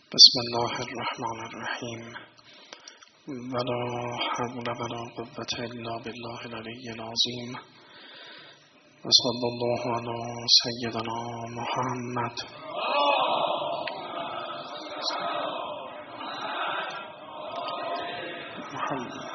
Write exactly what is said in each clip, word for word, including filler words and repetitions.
بسم الله الرحمن الرحیم ولا حول ولا قوة الا بالله العلی العظیم و صلی الله علی سیدنا محمد محمد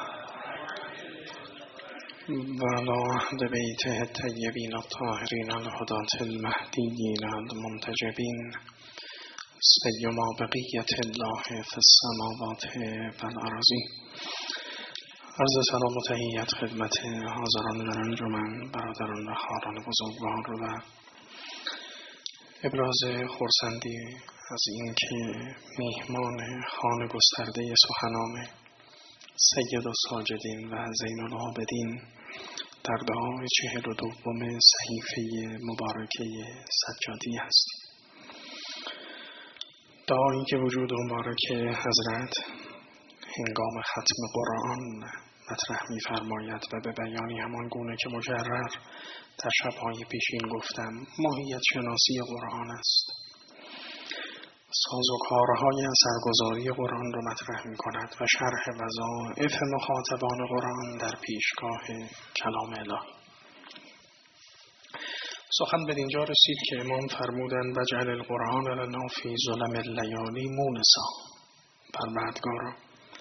و علی اهل بیته الطیبین الطاهرین الهداة المهدیین المنتجبین سیما بقیت الله فی السماوات و الارضین. عرض سلام و تحیت خدمت حاضران در انجمن، برادران و خواهران بزرگوار و ابراز خرسندی از اینکه میهمان خانه گسترده سخنان سید الساجدین و زین العابدین در دعای چهل و دوم صحیفه مبارکه سجادی است. دعایی که وجود مبارک حضرت هنگام ختم قرآن مطرح می فرماید و به بیانی همان گونه که مجرر در شبهای پیشین گفتم ماهیت شناسی قرآن است. سازوکارهای اثرگذاری قرآن را مطرح می کند و شرح وظایف مخاطبان قرآن در پیشگاه کلام الهی. سخن به اینجا رسید که امام فرمودند وجعل القرآن لنا فی ظلم اللیالی مونسا. پروردگارا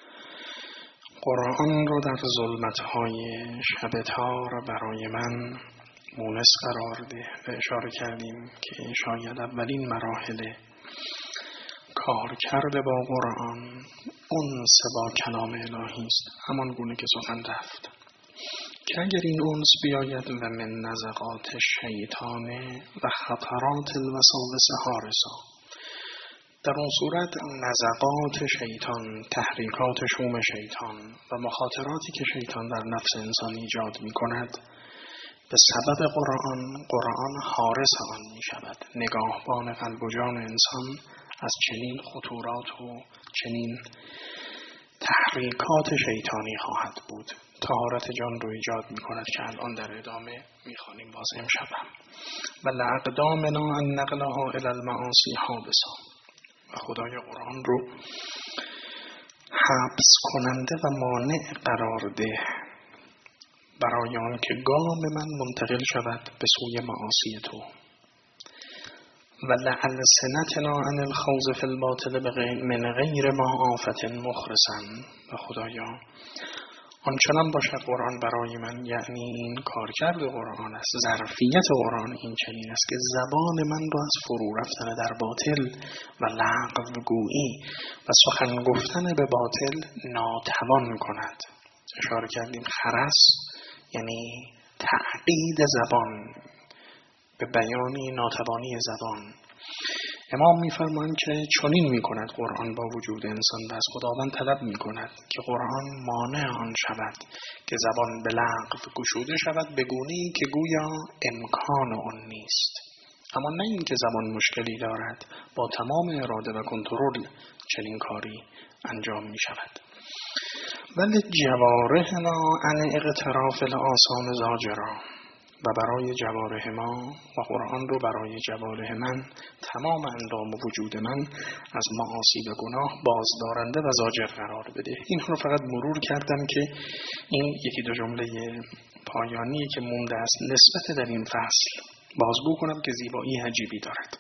قرآن رو در ظلمت‌های شب تار برای من مونس قرار ده و اشاره کردیم که شاید اولین مراحل کار کرده با قرآن انس با کلام الهی است، همان گونه که سخن رفت که اگر این انس بیاید و من نزغات شیطان و خطرات الوساوس حارسا، در اون صورت نزغات شیطان، تحریکات شوم شیطان و مخاطراتی که شیطان در نفس انسان ایجاد می کند به سبب قرآن، قرآن حارس آن می شود، نگاهبان قلب و جان انسان از چنین خطورات و چنین تحریکات شیطانی خواهد بود. طهارت جان رو ایجاد می کند که الان در ادامه می خوانیم باز امشب هم. و لأقدامنا ان نقلها الی المعاصی حابسا، و خدای قرآن رو حبس کننده و مانع قرار ده برای آن که گام من منتقل شود به سوی معاصی تو. و لألسنتنا عن الخوض فی الباطل من غیر ما آفت مخرسا، و خدایا آنچنان باشد قرآن برای من، یعنی این کارکرد قرآن است، ظرفیت قرآن این چنین است که زبان من را از فرو رفتن در باطل و لغو گویی و سخن گفتن به باطل ناتوان کند. اشاره کردیم خرس یعنی تعقید زبان به بیانی ناتوانی زبان. امام می‌فرمایند که چنین می‌کند قرآن با وجود انسان و از خداوند طلب می‌کند که قرآن مانع آن شود که زبان به لغو گشوده شود به گونه‌ای که گویا امکان آن نیست. اما نه این که زبان مشکلی دارد، با تمام اراده و کنترل چنین کاری انجام می‌شود. ولی جوارحنا عن اقتراف الآثام زاجرا، و برای جوارح ما و قرآن رو برای جوارح من، تمام اندام و وجود من از معاصی و گناه بازدارنده و زاجر قرار بده. این رو فقط مرور کردم که این یکی دو جمله پایانی که مونده است نسبت در این فصل بازگو کنم که زیبایی عجیبی دارد.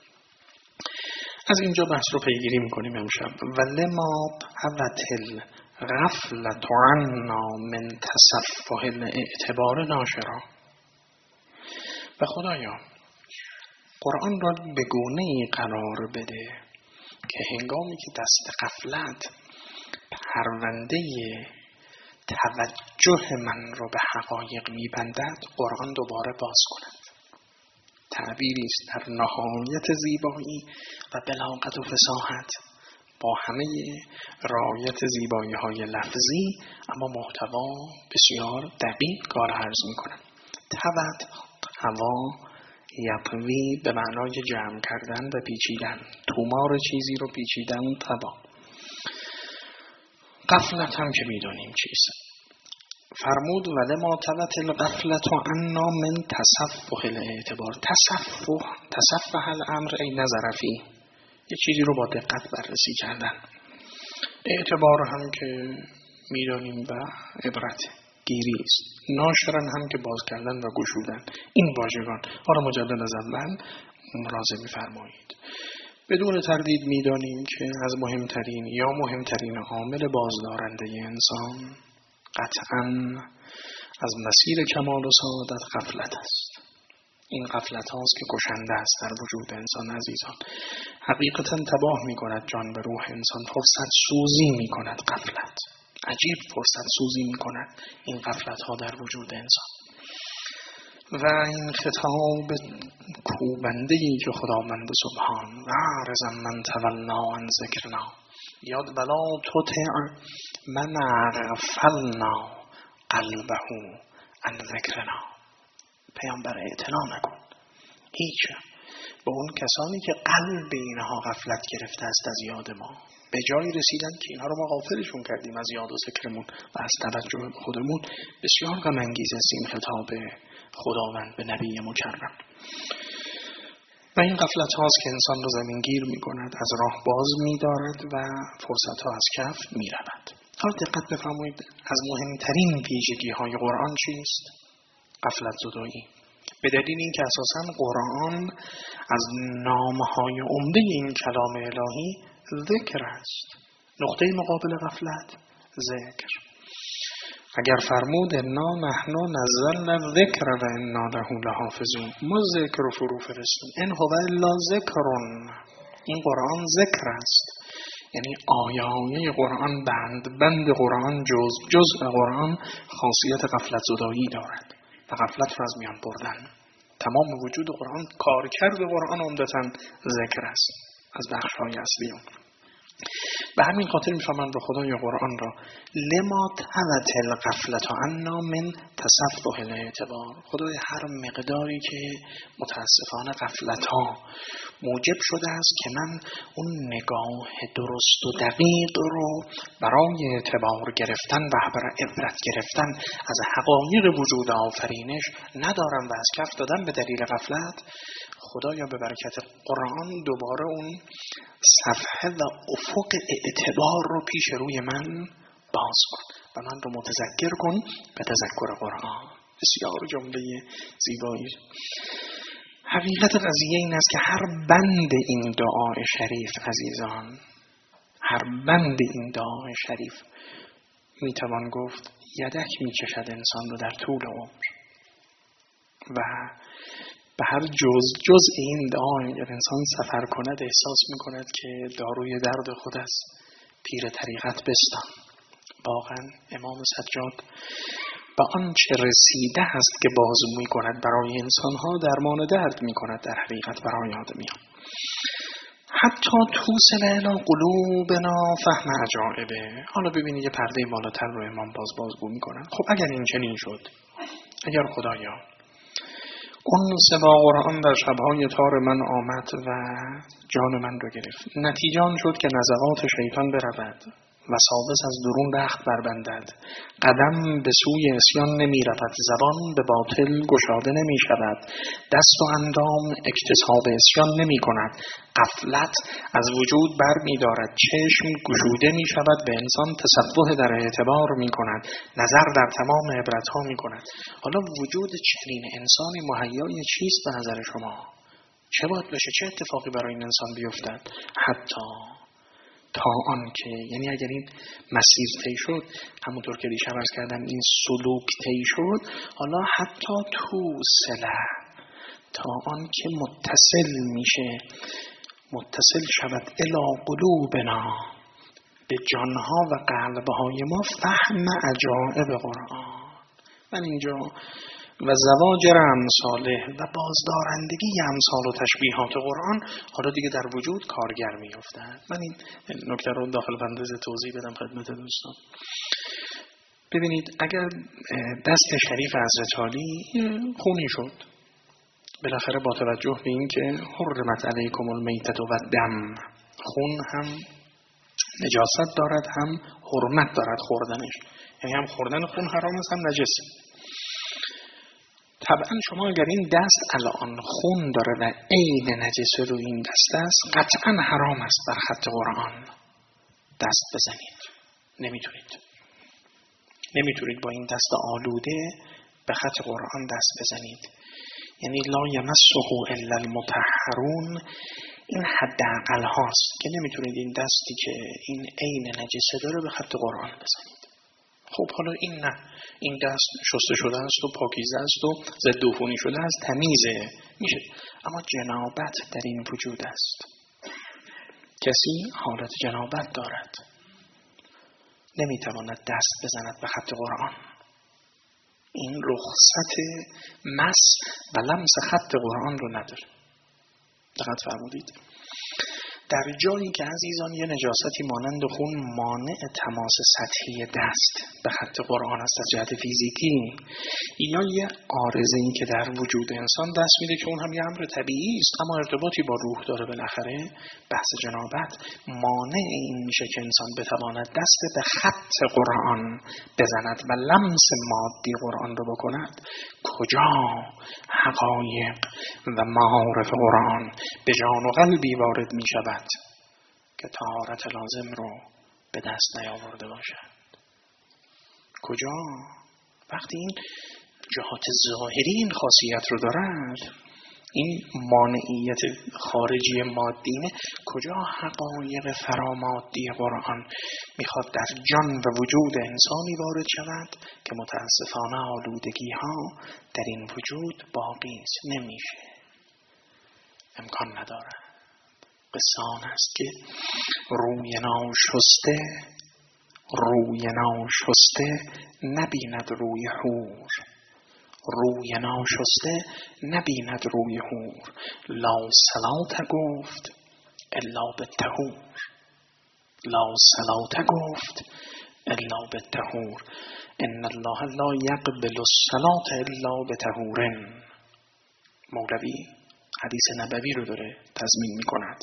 از اینجا بحث رو پیگیری میکنیم امشب. ولما حوتل غفلت عنا من تصفح الاعتبار ناشرا، و خدایا قرآن را به گونه‌ای قرار بده که هنگامی که دست غفلت پرونده توجه من را به حقایق می‌بندد، قرآن دوباره باز کند. تعبیری است در نهایت زیبایی و بلاغت و فصاحت، با همه رعایت زیبایی‌های لفظی اما محتوا بسیار دقیق کار عرض می‌کنم. توت هوا یطوی به معنای جمع کردن و پیچیدن، تومار چیزی رو پیچیدن تبا. غفلت هم که میدونیم چیست. فرمود ولما توت الغفلت عنا من تصفح الاعتبار. تصفح تصفح الامر ای نظر فی، یه چیزی رو با دقت بررسی کردن. اعتبار هم که میدانیم و عبرت گیری است. ناشرن هم که باز کردن و گشودن. این واژگان حالا مجدد از اول ملاحظه می‌فرمایید. بدون تردید میدانیم که از مهمترین یا مهمترین عامل بازدارنده انسان قطعاً از مسیر کمال و سعادت غفلت است. این غفلت هاست که کشنده است در وجود انسان عزیزان. حقیقتاً تباه می کند جان و روح انسان. فرصت سوزی می کند غفلت. عجیب فرصت سوزی می کند این غفلت ها در وجود انسان. و این خطاب کوبنده‌ای که خداوند سبحان و عرض من تولا عن ذکرنا یاد بلا تطع من اغفلنا قلبه عن ذکرنا. پیامبر اعتنا نکن هیچ به اون کسانی که قلب اینها غفلت گرفته است از یاد ما. به جایی رسیدن که اینها رو ما غافلشون کردیم از یاد و ذکرمون و از توجه خودمون. بسیار غم انگیز است این خطاب خداوند به نبی مکرم. و این غفلت هاست که انسان رو زمینگیر می کند، از راه باز می دارد و فرصت ها از کف می رود. حالا دقت بفرمایید از مهمترین ویژگی های قرآن چیست؟ غفلت زدایی. به دلیل این که اساساً قرآن از نامهای عمده این کلام الهی ذکر است. نقطه مقابل غفلت ذکر. اگر فرمود انا نحن نزلنا الذکر و انا له لحافظون، ما ذکر و فرو فرستیم. ان هو الا ذکرون. این قرآن ذکر است. یعنی آیه آیه قرآن، بند بند قرآن، جز جزء قرآن خاصیت غفلت زدایی دارد و غفلت را از میان بردن. تمام وجود قرآن، کارکرد قرآن عمدتاً ذکر است از بخش‌های اصلی اون. به همین خاطر میفهمن به خدای قرآن را لما تلت الغفلت عنا من تصفح الاعتبار. خدای هر مقداری که متاسفانه غفلت ها موجب شده است که من اون نگاه درست و دقیق رو برای اعتبار گرفتن و عبرت گرفتن از حقایق وجود آفرینش ندارم و از کف دادم به دلیل غفلت. خدایا به برکت قرآن دوباره اون صفحه و افق اعتبار رو پیش روی من باز کن و من رو متذکر کن به تذکر قرآن. بسیار جمله زیبایی. حقیقت قضیه این است که هر بند این دعای شریف عزیزان، هر بند این دعای شریف میتوان گفت یدک میکشد انسان رو در طول عمر و به هر جز جز این دعا اگر انسان سفر کند احساس میکند که داروی درد خود است. پیر طریقت بستان. واقعا امام سجاد با آنچه رسیده است که باز میکند برای انسانها درمان درد میکند در حقیقت برای آدمیان. حتی توصل الی قلوبنا فهم عجائبه. حالا ببینید یه پرده بالاتر رو امام باز بازگو میکنن. خب اگر این چنین شد، اگر خدایا اون سبا قرآن در شبهای تار من آمد و جان من رو گرفت، نتیجه آن شد که نزغات شیطان برود و وساوس از درون رخت بربندد، قدم به سوی عصیان نمی رود، زبان به باطل گشاده نمی شود، دست و اندام اکتساب عصیان نمی کند، غفلت از وجود بر می دارد، چشم گشوده می شود، به انسان تصفح در اعتبار می کند، نظر در تمام عبرت ها می کند. حالا وجود چنین انسانی مهیای چیست به نظر شما؟ چه باید بشه؟ چه اتفاقی برای این انسان بیفتد؟ حتی تا آن که، یعنی اگر این مسیر طی شد، همونطور که دیشب عرض کردم این سلوک طی شد، حالا حتی تو سله تا آن که متصل میشه، متصل شود الی قلوبنا، به جانها و قلبهای ما، فهم عجائب قرآن. من اینجا و زواجر امثاله و بازدارندگی امثال و تشبیهات قرآن حالا دیگه در وجود کارگر می افتد. من این نکته رو داخل پرانتز توضیح بدم خدمت دوستان. ببینید اگر دست شریف حضرت علی خونی شد، بالاخره با توجه به این که حرمت علیکم المیتة و الدم، خون هم نجاست دارد هم حرمت دارد خوردنش، یعنی هم خوردن خون حرام است هم نجسه. طبعا شما اگر این دست الان خون داره و عین نجس رو این دست است، قطعا حرام است بر خط قرآن دست بزنید. نمیتونید نمیتونید با این دست آلوده به خط قرآن دست بزنید. یعنی لا یمسه الا المطهرون، این حداقل هاست که نمیتونید این دستی که این عین نجسه داره به خط قرآن بزنید. خب حالا این نه، این دست شسته شده است و پاکیزه است و ضد عفونی شده است، تمیزه، میشه. اما جنابت در این وجود است. کسی حالت جنابت دارد، نمیتواند دست بزند به خط قرآن. این رخصت مس و لمس خط قرآن رو نداره. دقت فرمودید؟ در جایی که عزیزان یه نجاستی مانند خون مانع تماس سطحی دست به خط قرآن است از جهت فیزیکی، یا یه عارضه‌ای که در وجود انسان دست میده که اون هم یه امر طبیعی است اما ارتباطی با روح داره، بالاخره بحث جنابت مانع این میشه که انسان بتواند دست به خط قرآن بزند و لمس مادی قرآن رو بکند. کجا حقایق و معارف قرآن به جان و قلبی وارد می شود که طهارت لازم رو به دست نیاورده باشد؟ کجا؟ وقتی این جهات ظاهری این خاصیت رو دارد، این مانعیت خارجی مادینه، کجا حقایق فرامادی قرآن میخواد در جان و وجود انسانی وارد شود که متاسفانه آلودگی ها در این وجود باقی است، نمیشه، امکان نداره. قصه آن است که روی ناشسته روی ناشسته نبیند روی حور، روی ناشسته نبیند روی حور. لا صلات گفت الا بالطهور، لا صلات گفت الا بالطهور. ان الله لا یقبل الصلاة الا بطهور. مولوی حدیث نبوی رو داره تضمین می کند.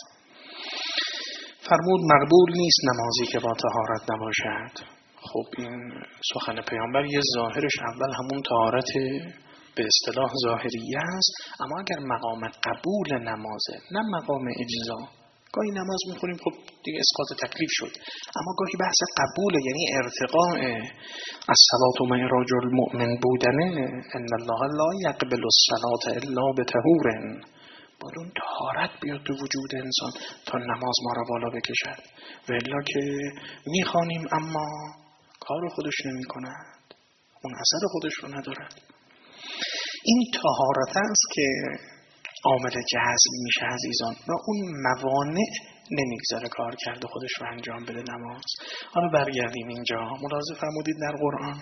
فرمود مقبول نیست نمازی که با طهارت نباشد. خب این سخن پیامبر یه ظاهرش اول همون طهارت به اصطلاح ظاهریه است، اما اگر مقام قبول نمازه نه مقام اجزا، گاهی نماز میخونیم خب دیگه اسقاط تکلیف شد، اما گاهی بحث قبوله، یعنی ارتقاء الصلاة و معراج المؤمن بودنه. ان الله لا یقبل الصلاة الا بطهور. باید اون طهارت بیاد تو وجود انسان تا نماز ما را بالا بکشد، و الا که میخوانیم اما کار خودش نمی کند، اون اثر خودش رو ندارد. این طهارت است که عامل جذب میشه عزیزان، و اون موانع نمیگذاره کار کرده خودش رو انجام بده نماز. حالا برگردیم اینجا. ملاحظه فرمودید در قرآن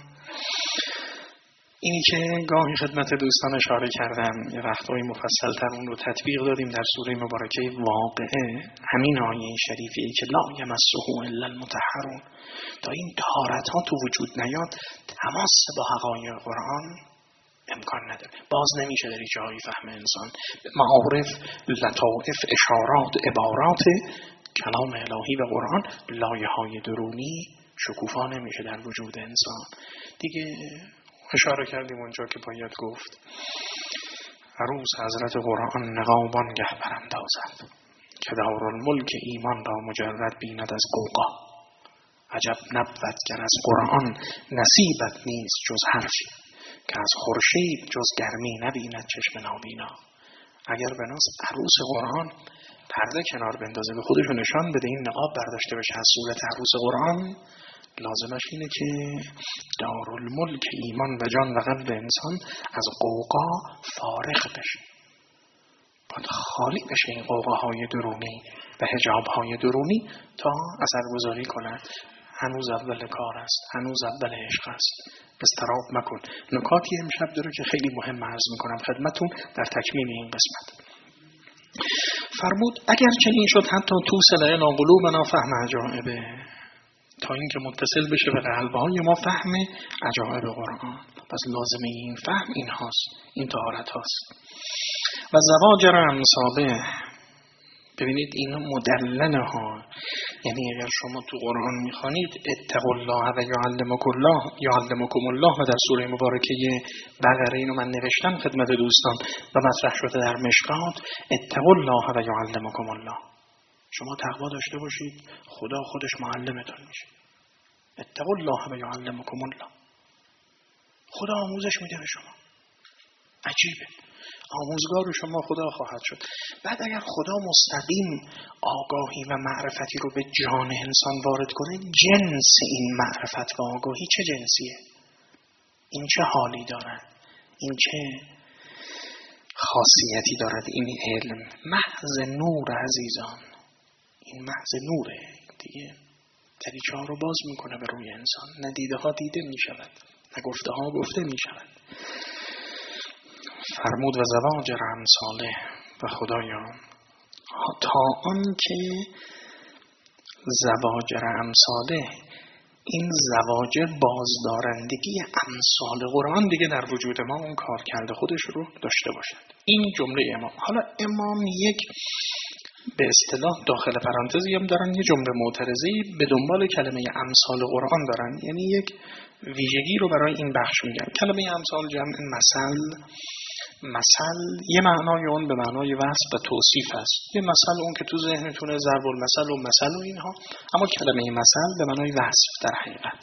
اینی که گاهی خدمت دوستان اشاره کردم، یه وقتایی مفصل تر اون رو تطبیق دادیم در سوره مبارکه واقعه، همین آیه شریفی که لا یمسه الا المطهرون. تا این طهارت ها تو وجود نیاد تماس با حقایق قرآن امکان نداره، باز نمیشه در جایی فهم انسان. معارف، لطائف، اشارات، عبارات کلام الهی و قرآن، لایه های درونی شکوفا نمیشه در وجود انسان. دیگه اشاره کردیم اونجا که باید گفت عروس حضرت قرآن نقابان گه براندازد که دارالملک ایمان را مجرد بیند از قوقا. عجب نبود گر از قرآن نصیبت نیست جز حرفی که از خورشید جز گرمی نبیند چشم نابینا. اگر بناس عروس قرآن پرده کنار بندازه به خودشو نشان بده، این نقاب برداشته بشه از صورت عروس قرآن، لازمش اینه که دارالملک ایمان و جان و قلب انسان از قوقا فارغ بشه، باید خالی بشه این قوقاهای درونی و حجابهای درونی تا اثرگذاری کند. هنوز اول کار است، هنوز اول عشق است، استراب مکن. نکاتی امشب داره که خیلی مهم عرض میکنم خدمتون در تکمیل این قسمت. فرمود اگر چنین شد حتی توصل الی قلوبنا فهم عجائبه، تا اینکه متصل بشه به قلب‌های ما فهم عجائب قرآن. پس لازمه این فهم این هاست، این طهارت هاست. و زواجر انصابه، ببینید این مدلنه ها، یعنی اگر شما تو قرآن میخوانید اتقوا الله و یعلمکم الله یعلمکم الله و در سوره مبارکه بقره اینو من نوشتم خدمت دوستان و مطرح شده در مشکات، اتقوا الله و یعلمکم الله، شما تقوا داشته باشید خدا خودش معلمتون میشه. اتقوا الله و یعلمکم الله، خدا آموزش میده به شما. عجیبه، آموزگار شما خدا خواهد شد. بعد اگر خدا مستقیم آگاهی و معرفتی رو به جان انسان وارد کنه، جنس این معرفت و آگاهی چه جنسیه؟ این چه حالی داره؟ این چه خاصیتی دارد؟ این علم محض نور عزیزان، این محض نوره دیگه. دریچه ها رو باز میکنه به روی انسان، نه دیده ها دیده میشود، نه گفته ها گفته میشود. فرمود و زواجر امثاله، و خدایا تا آن که زواجر امثاله، این زواجر بازدارندگی امثال قرآن دیگه در وجود ما اون کار کرده خودش رو داشته باشد. این جمله امام. حالا امام یک به اصطلاح داخل پرانتزی هم دارن یه جمله معترضی به دنبال کلمه امثال قرآن دارن، یعنی یک ویژگی رو برای این بخش میگن. کلمه امثال جمع مثل، مثل یه معنای اون به معنای وصف و توصیف است. یه مثل اون که تو ذهنتونه ضرب المثل و مثل و اینها، اما کلمه مثل به معنای وصف در حقیقت.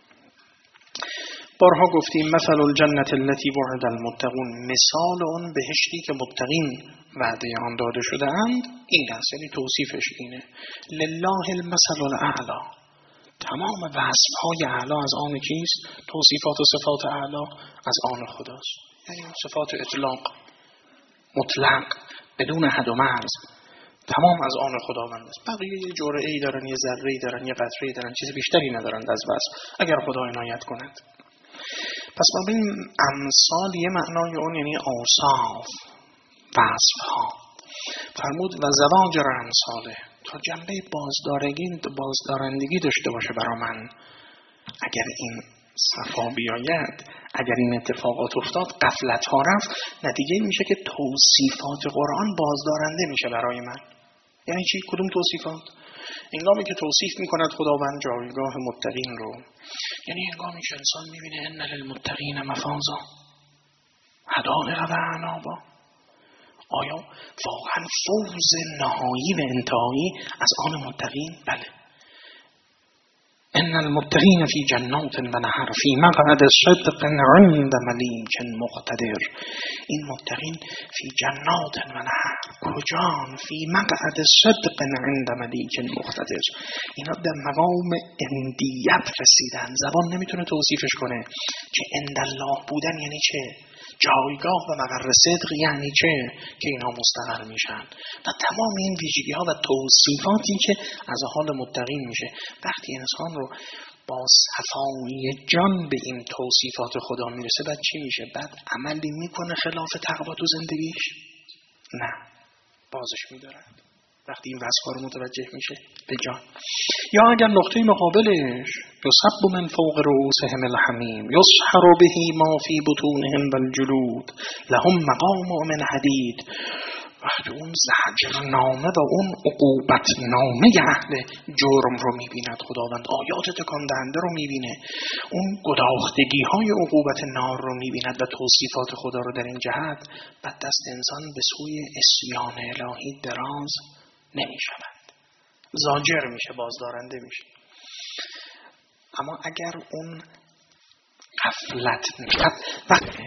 بارها گفتیم مثل الجنت التي وعد المتقون، مثال اون بهشتی که متقین وعده آن داده شده اند این است، یعنی توصیفش اینه. لله المثل الاعلی، تمام وصف های اعلی از آن کیست؟ توصیفات و صفات اعلی از آن خداست. یعنی صفات اطلاق مطلق بدون حد و مرز تمام از آن خداوند است. بقیه یه جرعه‌ای دارن، یه ذره‌ای دارن، یه قطره‌ای دارن، چیز بیشتری ندارند از وصف اگر خدا عنایت کند. پس ما ببینیم امثال یه معنای اون یعنی اوصاف، وصف ها. فرمود و زواجر امثاله، تا جنبه بازدارندگی بازدارندگی داشته باشه برای من. اگر این صفا بیاید، اگر این اتفاقات افتاد، غفلت ها رفت، نتیجه این میشه که توصیفات قرآن بازدارنده میشه برای من. یعنی چی؟ کدوم توصیفات؟ انگامی که توصیف میکند خداوند جایگاه متقین رو، یعنی انگامی که انسان میبینه ان للمتقین مفازا حدائق و اعنابا، آیا واقعا فوز نهایی و انتهایی از آن متقین؟ بله. ان المتقین فی جنات و نهر فی مقعد صدق عند ملیک مقتدر. این متقین فی جنات و نهر، کجان؟ فی مقعد صدق عند ملیک مقتدر. اینا در مقام اندیت رسیدن. زبان نمیتونه توصیفش کنه که عند الله بودن یعنی چه، جایگاه و مقر صدق یعنی چه، که اینا مستقر میشن. و تمام این ویژگی ها و توصیفاتی که از حال متقین میشه. وقتی انسان رو با صفای جان به این توصیفات خدا میرسه، بعد چی میشه؟ بعد عملی میکنه خلاف تقوا تو زندگیش؟ نه، بازش میدارد وقتی این وصفا رو متوجه میشه به جان. یا اگر نقطه مقابلش یصب من فوق رؤوسهم الحمیم یسحر به ما فی بطونهم والجلود لهم مقام من حدید. وقتی اون زجرنامه و اون عقوبت نامه اهل جرم رو میبیند خداوند، آیات تکان دهنده رو میبینه، اون گداختگی های عقوبت نار رو میبیند و توصیفات خدا رو در این جهت، بعد دست انسان به سوی اسیان الهی دراز نمیشود، زاجر میشه، بازدارنده میشه. اما اگر اون غفلت وقتی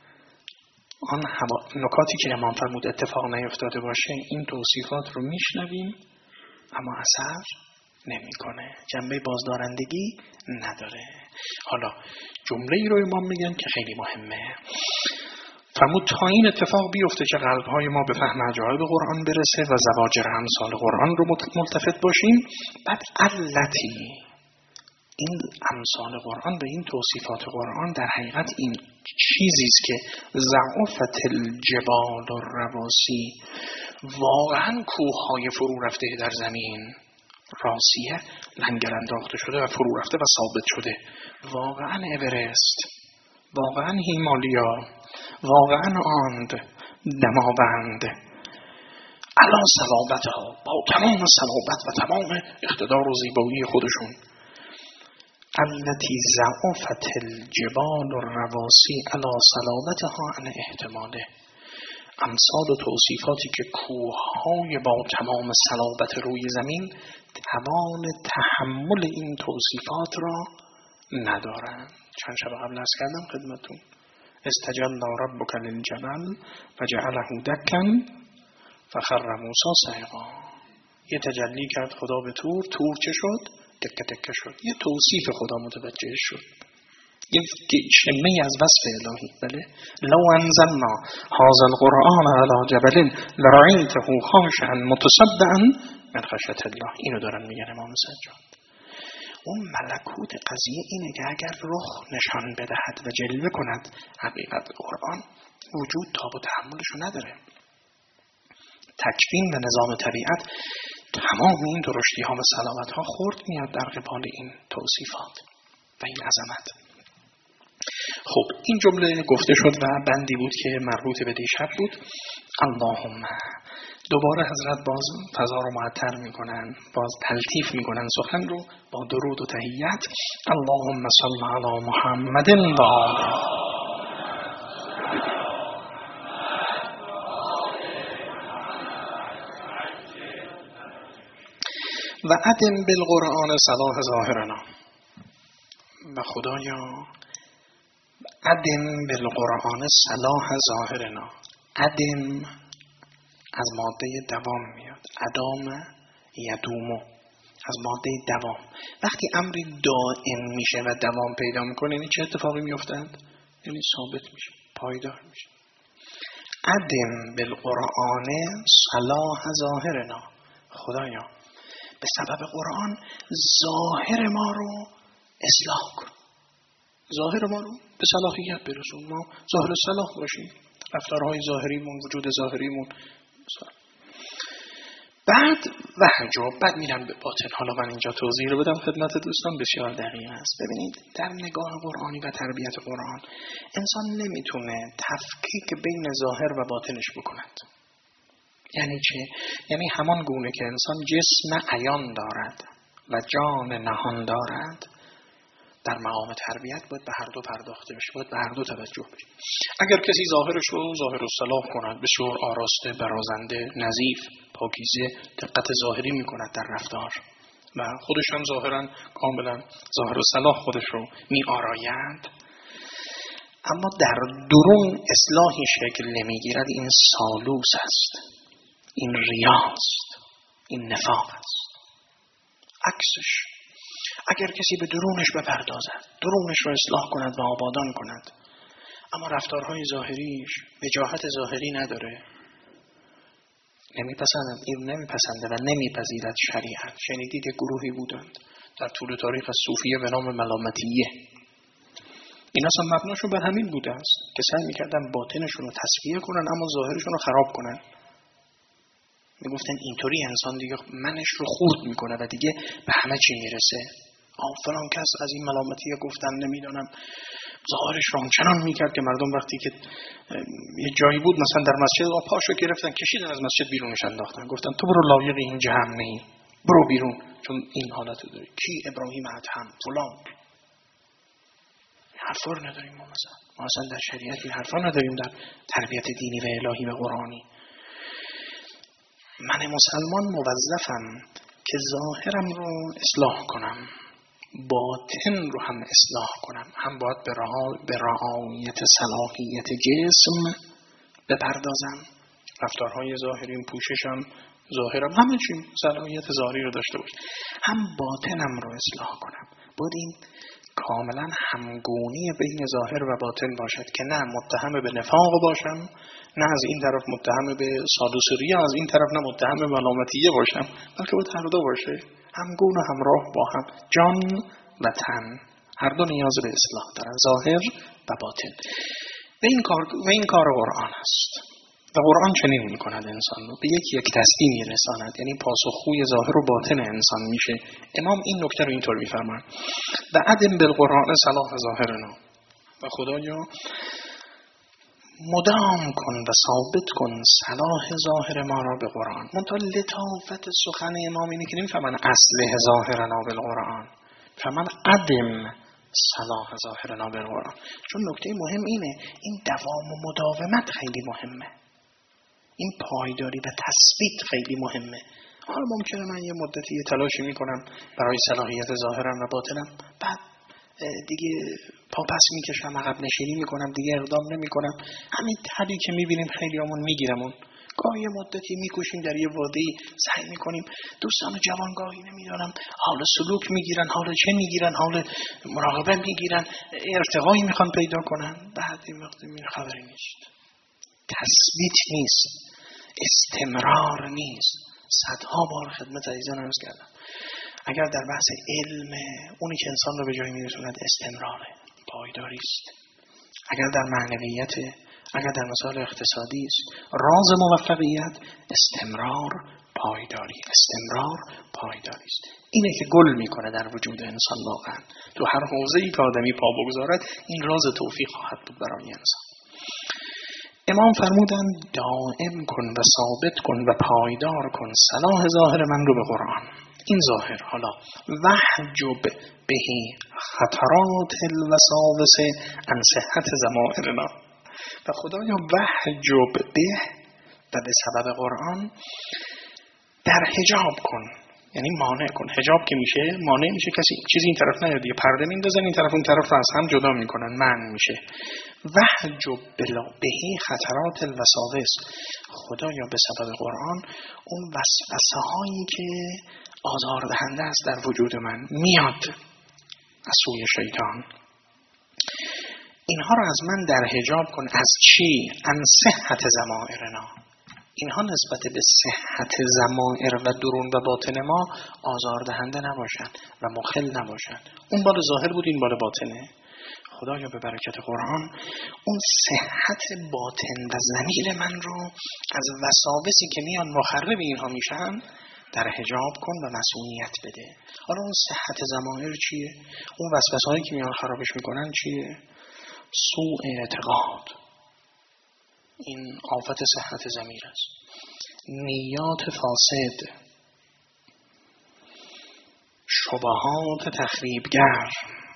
آن نکاتی که امام فرمود اتفاق نیفتاده باشه، این توصیفات رو میشنویم اما اثر نمیکنه، جنبه بازدارندگی نداره. حالا جمله ای رو امام میگن که خیلی مهمه. فرمود تا این اتفاق بیفته که قلب‌های ما به فهم عجایب قرآن برسه و زواجر امثال قرآن رو ملتفت باشیم، بعد علتی این امثال قرآن به این توصیفات قرآن در حقیقت این چیزی است که ضعفت الجبال الرواسی، واقعا کوههای فرو رفته در زمین، راسیه لنگر انداخته شده و فرو رفته و ثابت شده، واقعا اورست، واقعا هیمالیا، واقعا آند، دماوند، علا صلابتها، با تمام صلابت و تمام اقتدار و زیبایی خودشون. التي ضعفت الجبال الرواسی علا صلابتها عن احتماله. امثال و توصیفاتی که کوههای با تمام صلابت روی زمین توان تحمل این توصیفات را ندارند. چند شب قبل عرض کردم خدمتون، استجلی ربک للجبل فجعله دکا فخر موسی صعقا. یه تجلی کرد خدا به طور، طور چه شد؟ دکه دکه شد. یه توصیف خدا متوجه شد، یه شمه از وصف الهی. بله، لو انزلنا هذا القرآن على جبل لرأیته خاشعا متصدعا من خشیة الله. اینو دارن میگن امام سجاد. اون ملکوت قضیه اینه که اگر رخ نشان بدهد و جلوه کند حقیقت قرآن، وجود تاب و تحملشو نداره. تکوین و نظام طبیعت تمام این درشتی ها و صلابت ها خورد میاد در قبال این توصیفات و این عظمت. خب این جمله گفته شد و بندی بود که مربوط به دیشب بود. اللهم، دوباره حضرت باز فضا رو معطر میکنن، باز تلطیف میکنن سخن رو با درود و تحیت. اللهم صل علی محمد و آله و ادم بالقرآن صلاح ظاهرنا. و خدایا ادم بالقرآن صلاح ظاهرنا. ادم از ماده دوام میاد. ادام یدومو، از ماده دوام. وقتی امری دائم میشه و دوام پیدا میکنه، یعنی چه اتفاقی میافتند؟ یعنی ثابت میشه، پایدار میشه. ادم بالقرآن صلاح ظاهرنا. خدایا به سبب قرآن ظاهر ما رو اصلاح کن. ظاهر ما رو به صلاحیت برسون، ما ظاهر صلاح باشیم، رفتارهای ظاهریمون، وجود ظاهریمون. بعد وحجاب، بعد میرم به باطن. حالا من اینجا توضیح رو بدم خدمت دوستان، بسیار دقیق است. ببینید در نگاه قرآنی و تربیت قرآن، انسان نمیتونه تفکیک بین ظاهر و باطنش بکند. یعنی چه؟ یعنی همان گونه که انسان جسم عیان دارد و جان نهان دارد، در مقام تربیت باید به هر دو پرداخته بشه، باید به هر دو توجه بشه. اگر کسی ظاهرش رو ظاهر الصلاح کند، بسیار آراسته، برازنده، نظیف، پاکیزه، دقت ظاهری میکند در رفتار و خودش هم ظاهرا کاملا ظاهر الصلاح خودش رو می آراید، اما در درون اصلاحی شکل نمیگیرد، این سالوس است، این ریاست، این نفاق است. عکسش، اگر کسی به درونش بپردازد، درونش رو اصلاح کند و آبادان کند، اما رفتارهای ظاهریش وجاهت ظاهری نداره، نمیپسندد، این نمیپسنده و نمیپذیرد شریعت. شنیدید یک گروهی بودند در طول تاریخ صوفیه به نام ملامتیه. این اصلا مبناشون بر همین بوده است که سعی میکردن باطنشون رو تصفیه کنن اما ظاهرشون رو خراب کنن. میگفتن اینطوری انسان دیگه منش رو خورد میکنه و دیگه به همه چی میرسه. آه فلان کس از این ملامتیه گفتن نمیدونم ظاهرش رو چنان میکرد که مردم وقتی که یه جایی بود مثلا در مسجد آ پاشو گرفتن کشیدن از مسجد بیرونش انداختن، گفتن تو برو لایق این جهنم نهی، برو بیرون چون این حالتو داری. کی؟ ابراهیم ادهم فلان. حرفا رو نداریم ما، مثلا ما اصلا در شریعت این حرفا نداریم، در تربیت دینی و الهی و قرآنی. من مسلمان موظفم که ظاهرم رو اصلاح کنم، باطن رو هم اصلاح کنم. هم باید به رعایت صلاحیت جسم بپردازم، رفتارهای ظاهریم، پوششم، ظاهرم، همه چی صلاحیت ظاهری رو داشته باشه. هم باطنم رو اصلاح کنم. باید این کاملا همگونی بین ظاهر و باطن باشد که نه متهم به نفاق باشم، نه از این طرف متهم به سادوسری، از این طرف نه متهم به ملامتیه باشم، بلکه باید هر دو باشه، همگون و همراه با هم. جان و تن هر دو نیاز به اصلاح دارن، ظاهر و باطن. و این کار و این کار قرآن است و قرآن چنین میکند انسان رو به یک یک دستی میرساند، یعنی پاسخگوی ظاهر و باطن انسان میشه. امام این نکته رو اینطور میفرمایند: و ادم بالقرآن صلاح ظاهرنا. و خدایا مدام کن و ثابت کن صلاح ظاهر ما را به قرآن. منتها لطافت سخن امام اینه که نمیفهمن اصله ظاهرنا بالقرآن، فهمن عدم صلاح ظاهرنا بالقرآن. چون نکته مهم اینه، این دوام و مداومت خیلی مهمه، این پایداری و تثبیت خیلی مهمه. حالا ممکنه من یه مدتی یه تلاشی میکنم برای صلاحیت ظاهرم و باطنم، بعد دیگه پاپس میکشم، عقب نشینی میکنم، دیگه اقدام نمیکنم. همین حدی که میبینیم خیلی همون میگیرمون. گاهی مدتی میکشیم در یه وادی، سعی میکنیم. دوستان جوان گاهی نمیدونم حال سلوک میگیرن، حال چه میگیرن، حال مراقبه میگیرن، ارتقایی میخوان پیدا کنن، بعد این وقت این خبری نیست، تثبیت نیست، استمرار نیست. صدها بار خدمت عزیزان عرض کردم، اگر در بحث علم اونی که انسان رو به جایی میرسوند استمراره، پایداری است. اگر در معنویت، اگر در مسائل اقتصادی است، راز موفقیت استمرار، پایداری، استمرار، پایداری است. اینه که گل میکنه در وجود انسان. واقعا تو هر حوزه‌ای که آدمی پا بگذارد این راز توفیق خواهد بود برای انسان. امام فرمودند دائم کن و ثابت کن و پایدار کن صلاح ظاهر من رو به قرآن. این ظاهر حالا وحجب بهی خطرات الوساوس عن صحت ضمائرنا، و خدایا وحجب به و به سبب قرآن در حجاب کن، یعنی مانع کن. حجاب که میشه مانع میشه، کسی چیزی این طرف نیاد، یه پرده میندازن این طرف اون طرف رو از هم جدا میکنن، منع میشه. وحجب بهی خطرات الوساوس، خدایا به سبب قرآن اون وسوسه هایی که آزاردهنده است در وجود من میاد از سوی شیطان، اینها رو از من در حجاب کن. از چی؟ عن صحت ضمائرنا، اینها نسبت به صحت ضمائر و درون و باطن ما آزاردهنده نباشن و مخل نباشن. اون بال ظاهر بود، این بال باطنه. خدایا به برکت قرآن اون صحت باطن و ضمیر من رو از وساوسی که میان مخرب اینها میشن در حجاب کن و مسئولیت بده. حالا اون صحت ضمائر چیه؟ اون وسوسه‌هایی که میان خرابش میکنن چیه؟ سوء اعتقاد، این آفت صحت ضمیر است. نیات فاسد، شبهات تخریبگر،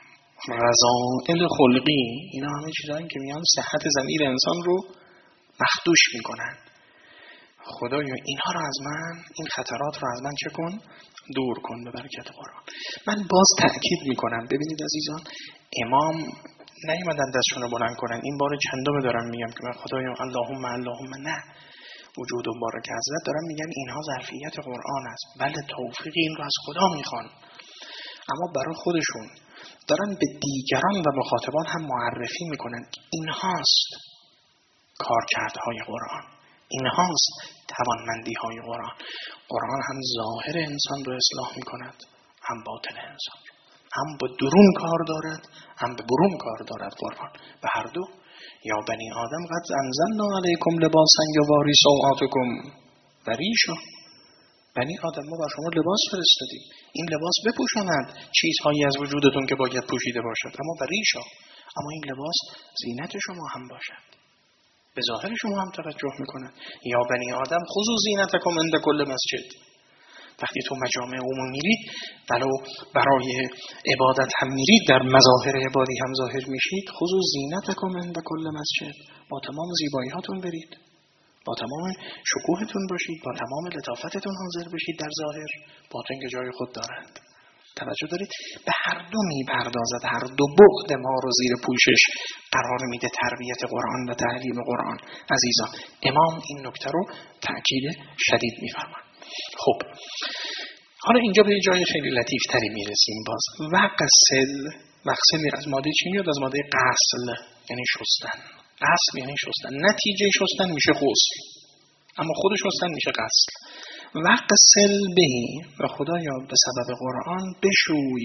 رذائل خلقی، اینا همه چیزایی که میان صحت ضمیر انسان رو مخدوش میکنن. خدایا اینها رو از من، این خطرات رو از من چه کن؟ دور کن به برکت قرآن. من باز تأکید میکنم، ببینید عزیزان، امام نیومدن دستشون رو بلند کنن. این بار چندمه دارم میگم که من خدایا اللهم اللهم، نه، وجود و بارک حضرت دارم میگن اینها ظرفیت قرآن است. بله توفیق این رو از خدا میخوان، اما برای خودشون دارن به دیگران و مخاطبان هم معرفی میکنن این هاست کارکردهای قرآن، این هاست توانمندی های قرآن. قرآن هم ظاهر انسان رو اصلاح میکند، هم باطن انسان، هم به درون کار دارد، هم به برون کار دارد. قرآن به هر دو. یا بنی آدم قد انزلنا علیکم لباسا یواری سوآتکم و ریشا، بنی آدم ما بر شما لباس فرستادیم، این لباس بپوشاند چیزهایی از وجودتون که باید پوشیده باشد، اما و ریشا، اما این لباس زینت شما هم باشد، به ظاهر شما هم توجه میکنند. یا بنی آدم خذوا زینتکم عند کل مسجد، وقتی تو مجامع عمومی میرید ولو برای عبادت هم میرید، در مظاهر عبادی هم ظاهر میشید، خذوا زینتکم عند کل مسجد، با تمام زیبایی هاتون برید، با تمام شکوهتون باشید، با تمام لطافتتون حاضر بشید در ظاهر، باطن که جای خود دارند. توجه دارید؟ به هر دو میپردازد، هر دو بعد ما رو زیر پوشش قرار میده تربیت قرآن و تعلیم قرآن. عزیزان امام این نکته رو تأکید شدید میفرماید. خب حالا اینجا به جای خیلی لطیف تری میرسیم. باز وغسل، وغسل از ماده چی میاد؟ از ماده غسل، یعنی شستن. غسل یعنی شستن، نتیجه شستن میشه غسل، اما خود شستن میشه غسل. وغسل بهی، و خدایا به سبب قرآن بشوی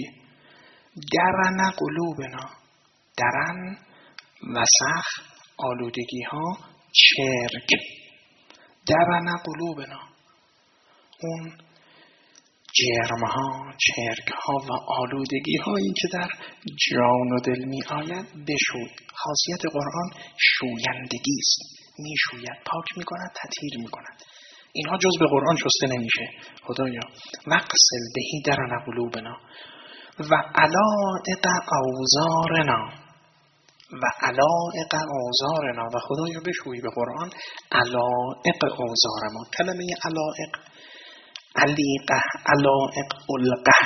درن قلوبنا، درن وسخ، آلودگی ها، چرک، درن قلوبنا، اون جرمها، چرکها و آلودگی هایی که در جان و دل می آید بشوی. خاصیت قرآن شویندگی است. می شوید، پاک می کند، تطهیر می کند. اینها جز به قرآن شسته نمیشه. خدایا وقسل بهی درن قلوبنا و علائق اوزارنا و علائق اوزارنا و خدایا بشوی به قرآن علائق اوزار ما. کلمه علائق، علیقه، علائق، علقه،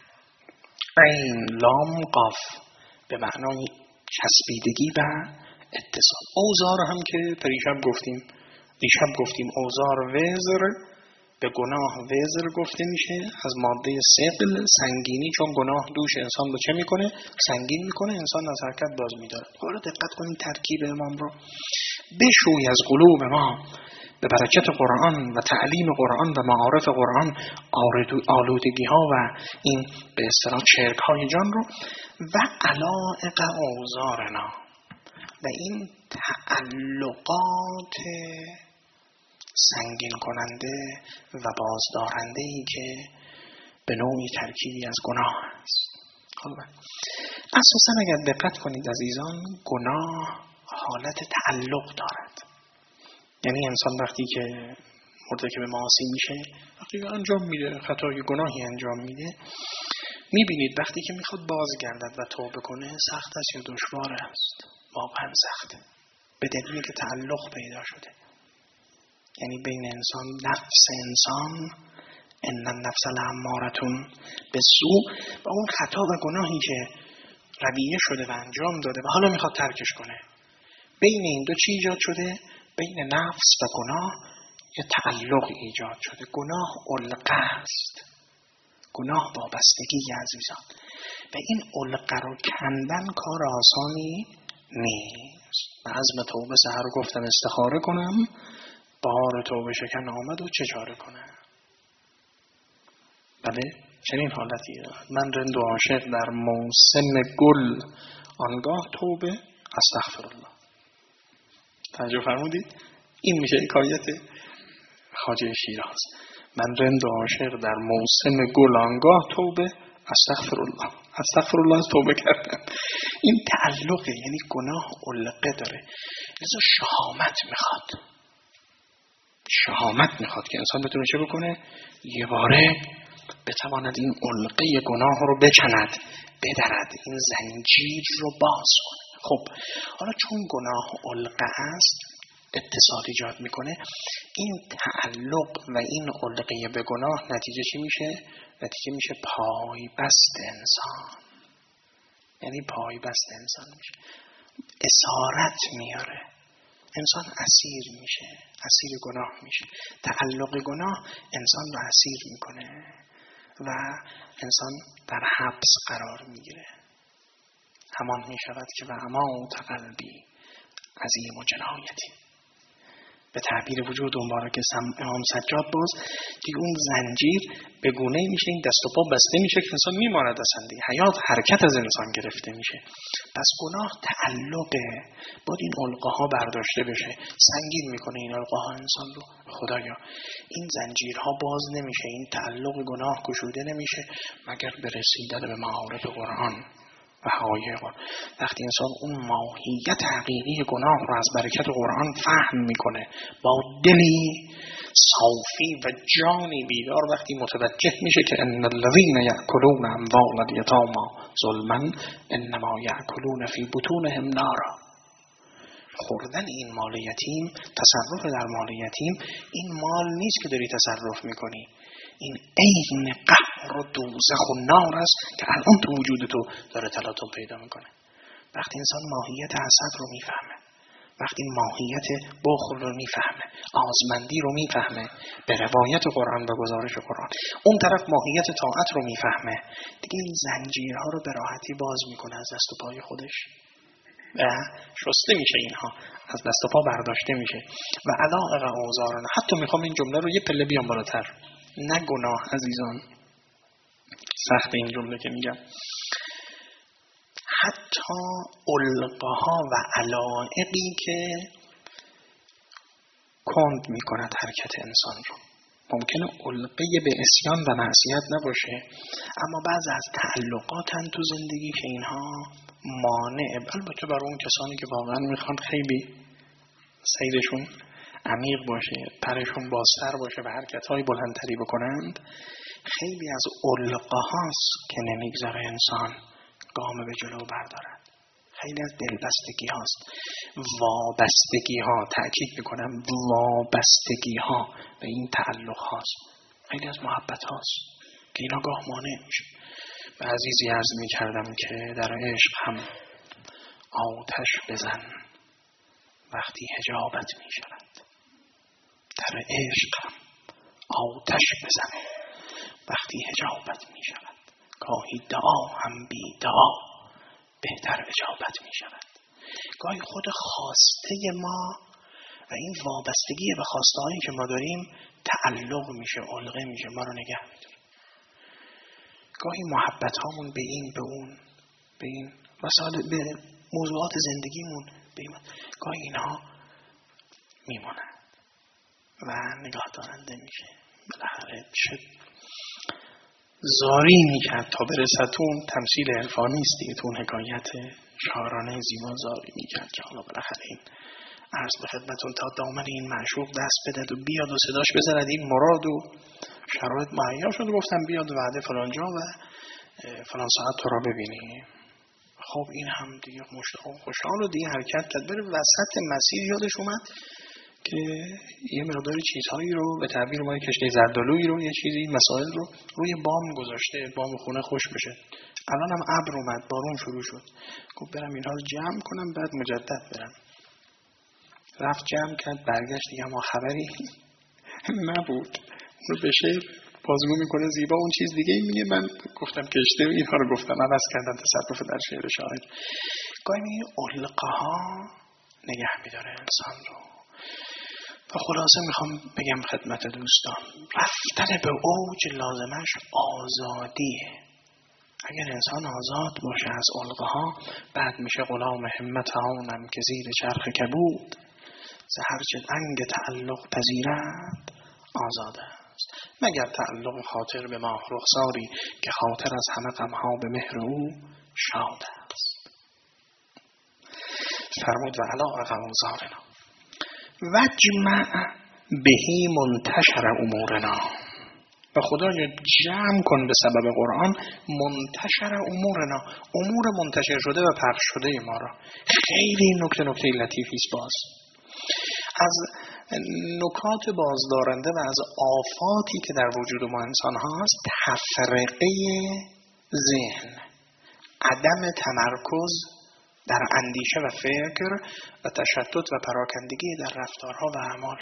عین لام قاف به معنای چسبیدگی و اتصال. اوزار هم که پریشب گفتیم دیشب گفتیم اوزار وزر، به گناه وزر گفته میشه، از ماده ثقل، سنگینی، چون گناه دوش انسان رو چه میکنه؟ سنگین میکنه، انسان از حرکت باز میداره. حالا دقت کنید ترکیب امام رو. بشوی از قلوب ما به برکت قرآن و تعلیم قرآن و معارف قرآن آلودگی ها و این به اصطلاح چرک های جان رو و علائق اوزارنا و این تعلقات سنگین کننده و بازدارنده ای که به نوعی ترکیبی از گناه است. خب اساساً اگر دقت کنید عزیزان، گناه حالت تعلق دارد. یعنی انسان وقتی که مرتکب معاصی میشه، وقتی انجام میده، خطای گناهی انجام میده، میبینید وقتی که میخواد بازگردد و توبه کنه سخت است یا دشوار است؟ واقعا سخته، به دلیلی که تعلق پیدا شده. یعنی بین انسان، نفس انسان، ان النفس لامارة بالسوء، و اون خطا و گناهی که رویه شده و انجام داده و حالا میخواد ترکش کنه، بین این دو چی ایجاد شده؟ بین نفس و گناه یه تعلق ایجاد شده. گناه علقه است، گناه وابستگی عزیزان، و این علقه رو کندن کار آسانی نیست. من عزم توبه سحر گفتم استخاره کنم، بهار توبه شکن آمد و چه چاره کنم؟ بله چنین حالتی دارد. من رند و عاشق در موسم گل، آنگاه توبه استغفرالله. توجه فرمودید؟ این میشه حکایت خواجه شیراز. من رند و عاشق در موسم گل، آنگاه توبه استغفرالله. استغفرالله از توبه کردم. این تعلقه، یعنی گناه علقه داره. لذا شهامت میخواد. شهامت میخواد که انسان بتونه چه بکنه؟ یه باره بتواند این علقه گناه رو بکند، بدرد، این زنجیر رو باز کنه. خب حالا چون گناه علقه است، اتصال ایجاد میکنه، این تعلق و این علقه به گناه نتیجه چی میشه؟ نتیجه میشه پای بست انسان. یعنی پای بست انسان میشه، اسارت میاره، انسان اسیر میشه، اسیر گناه میشه. تعلق گناه انسان رو اسیر میکنه و انسان در حبس قرار میگیره. همان میشود که و اما قلبی عظیم و جنایتی. به تعبیر وجود مبارک امام سجاد باز که اون زنجیر به گونه‌ای میشه، این دست و پا بسته میشه که انسان میماند اصلا دیگه، حیات، حرکت از انسان گرفته میشه. پس گناه تعلقه، باید این علقه ها برداشته بشه. سنگین میکنه این علقه ها انسان رو. خدایا این زنجیرها باز نمیشه، این تعلق گناه گشوده نمیشه مگر به رسیدن به معارف قرآن و حقایق. وقتی انسان اون ماهیت حقیقی گناه رو از برکت قرآن فهم میکنه، با دلی صافی و جانی بیدار وقتی متوجه میشه که ان الذین یأکلون اموال الیتامی ظلما انما یأکلون فی بطونهم نارا. خوردن این مال یتیم، تصرف در مال یتیم، این مال نیست که داری تصرف میکنی، این عین قهر و دوزخ و نار است که الان تو وجود تو داره تلاطم پیدا میکنه. وقتی انسان ماهیت حسد رو میفهمه، وقتی ماهیت بخل رو میفهمه، آزمندی رو میفهمه به روایت قرآن و گزارش قرآن، اون طرف ماهیت طاعت رو میفهمه، دیگه این زنجیرها رو به راحتی باز میکنه از دست و پای خودش و شسته میشه، اینها از دست و پا برداشته میشه. و علائق اوزارنا، حتی میخوام این جمله رو یه پله بیام بالاتر، نه گناه عزیزان، سخت این جمله که میگم، حتی علقه ها و علائقی که کند میکند حرکت انسان رو. ممکنه علقه به اسیان و معصیت نباشه، اما بعض از تعلقاتن تو زندگی که اینها مانع، البته برای اون کسانی که واقعا میخوان خیلی سیرشون عمیق باشه، پرشون بازتر باشه و حرکت‌های بلندتری بکنند، خیلی از علقه هاست که نمیگذاره انسان گام به جلو بردارد. خیلی از دلبستگی هاست، وابستگی ها، تأکید میکنم وابستگی ها به این تعلق هاست، خیلی از محبت هاست که اینا گاه مانع میشه. به عزیزی عرض میکردم که در عشق هم آتش بزن وقتی حجابت میشود. در عشق هم آتش بزن وقتی حجابت میشود. گاهی دعا هم بی دعا بهتر اجابت می شود. گاهی خود خواسته ما و این وابستگی به خواسته هایی که ما داریم تعلق میشه، علقه میشه، ما رو نگه میداره. گاهی محبت هامون به این به اون به این مسائل، به موضوعات زندگیمون به این، گاهی اینها میمونن و نگاه دارنده میشه. بالاخره شد زاری میکرد تا برسد. اون تمثیل عرفانی است دیگه، تو اون حکایت شاعرانه زیبا زاری میکرد که حالا بالاخره این عرض به خدمتون تا دامن این معشوق دست بدد و بیاد و صداش بزند این مراد و شرایط مهیا شد و گفتم بیاد وعده فلان جا و فلان ساعت تو را ببینیم. خب این هم دیگه مشتاق خوشحال و دیگه حرکت کرد. بره وسط مسیر یادش اومد که یه مقدار چیزهایی رو به تعبیر ما کشتی زردالویی رو، یه چیزی مسائل رو روی بام گذاشته، بام خونه خوش بشه. الان هم ابر اومد، بارون شروع شد. گفت برم اینها رو جمع کنم بعد مجدد برم. رفت جمع کرد، برگشت دیگه ما خبری نبود. اونو به شعر بازگو میکنه زیبا، اون چیز دیگه ای میگه. من گفتم کشته اینها رو گفتم عوض کردم تصرف در شعر شاعر. گاهی میگه علقه ها نگه میداره انسان رو. و خلاصه میخوام بگم خدمت دوستان، رفتن به اوج لازمش آزادیه. اگر انسان آزاد باشه از علقه ها، بعد میشه غلام همت آنم که زیر چرخ کبود، زهرچه انگ تعلق پذیرد آزاده است. مگر تعلق خاطر به ماه رخساری که خاطر از همه غمها به مهر او شاد است. فرمود و علا غمزارنا وجمع بهی منتشر امورنا. و خدایا جمع کن به سبب قرآن منتشر امورنا، امور منتشر شده و پخش شده ما را. خیلی نکته نکته لطیفی است. باز از نکات بازدارنده و از آفاتی که در وجود ما انسان هاست تفرقه ذهن، عدم تمرکز در اندیشه و فکر و تشتت و پراکندگی در رفتارها و اعمال.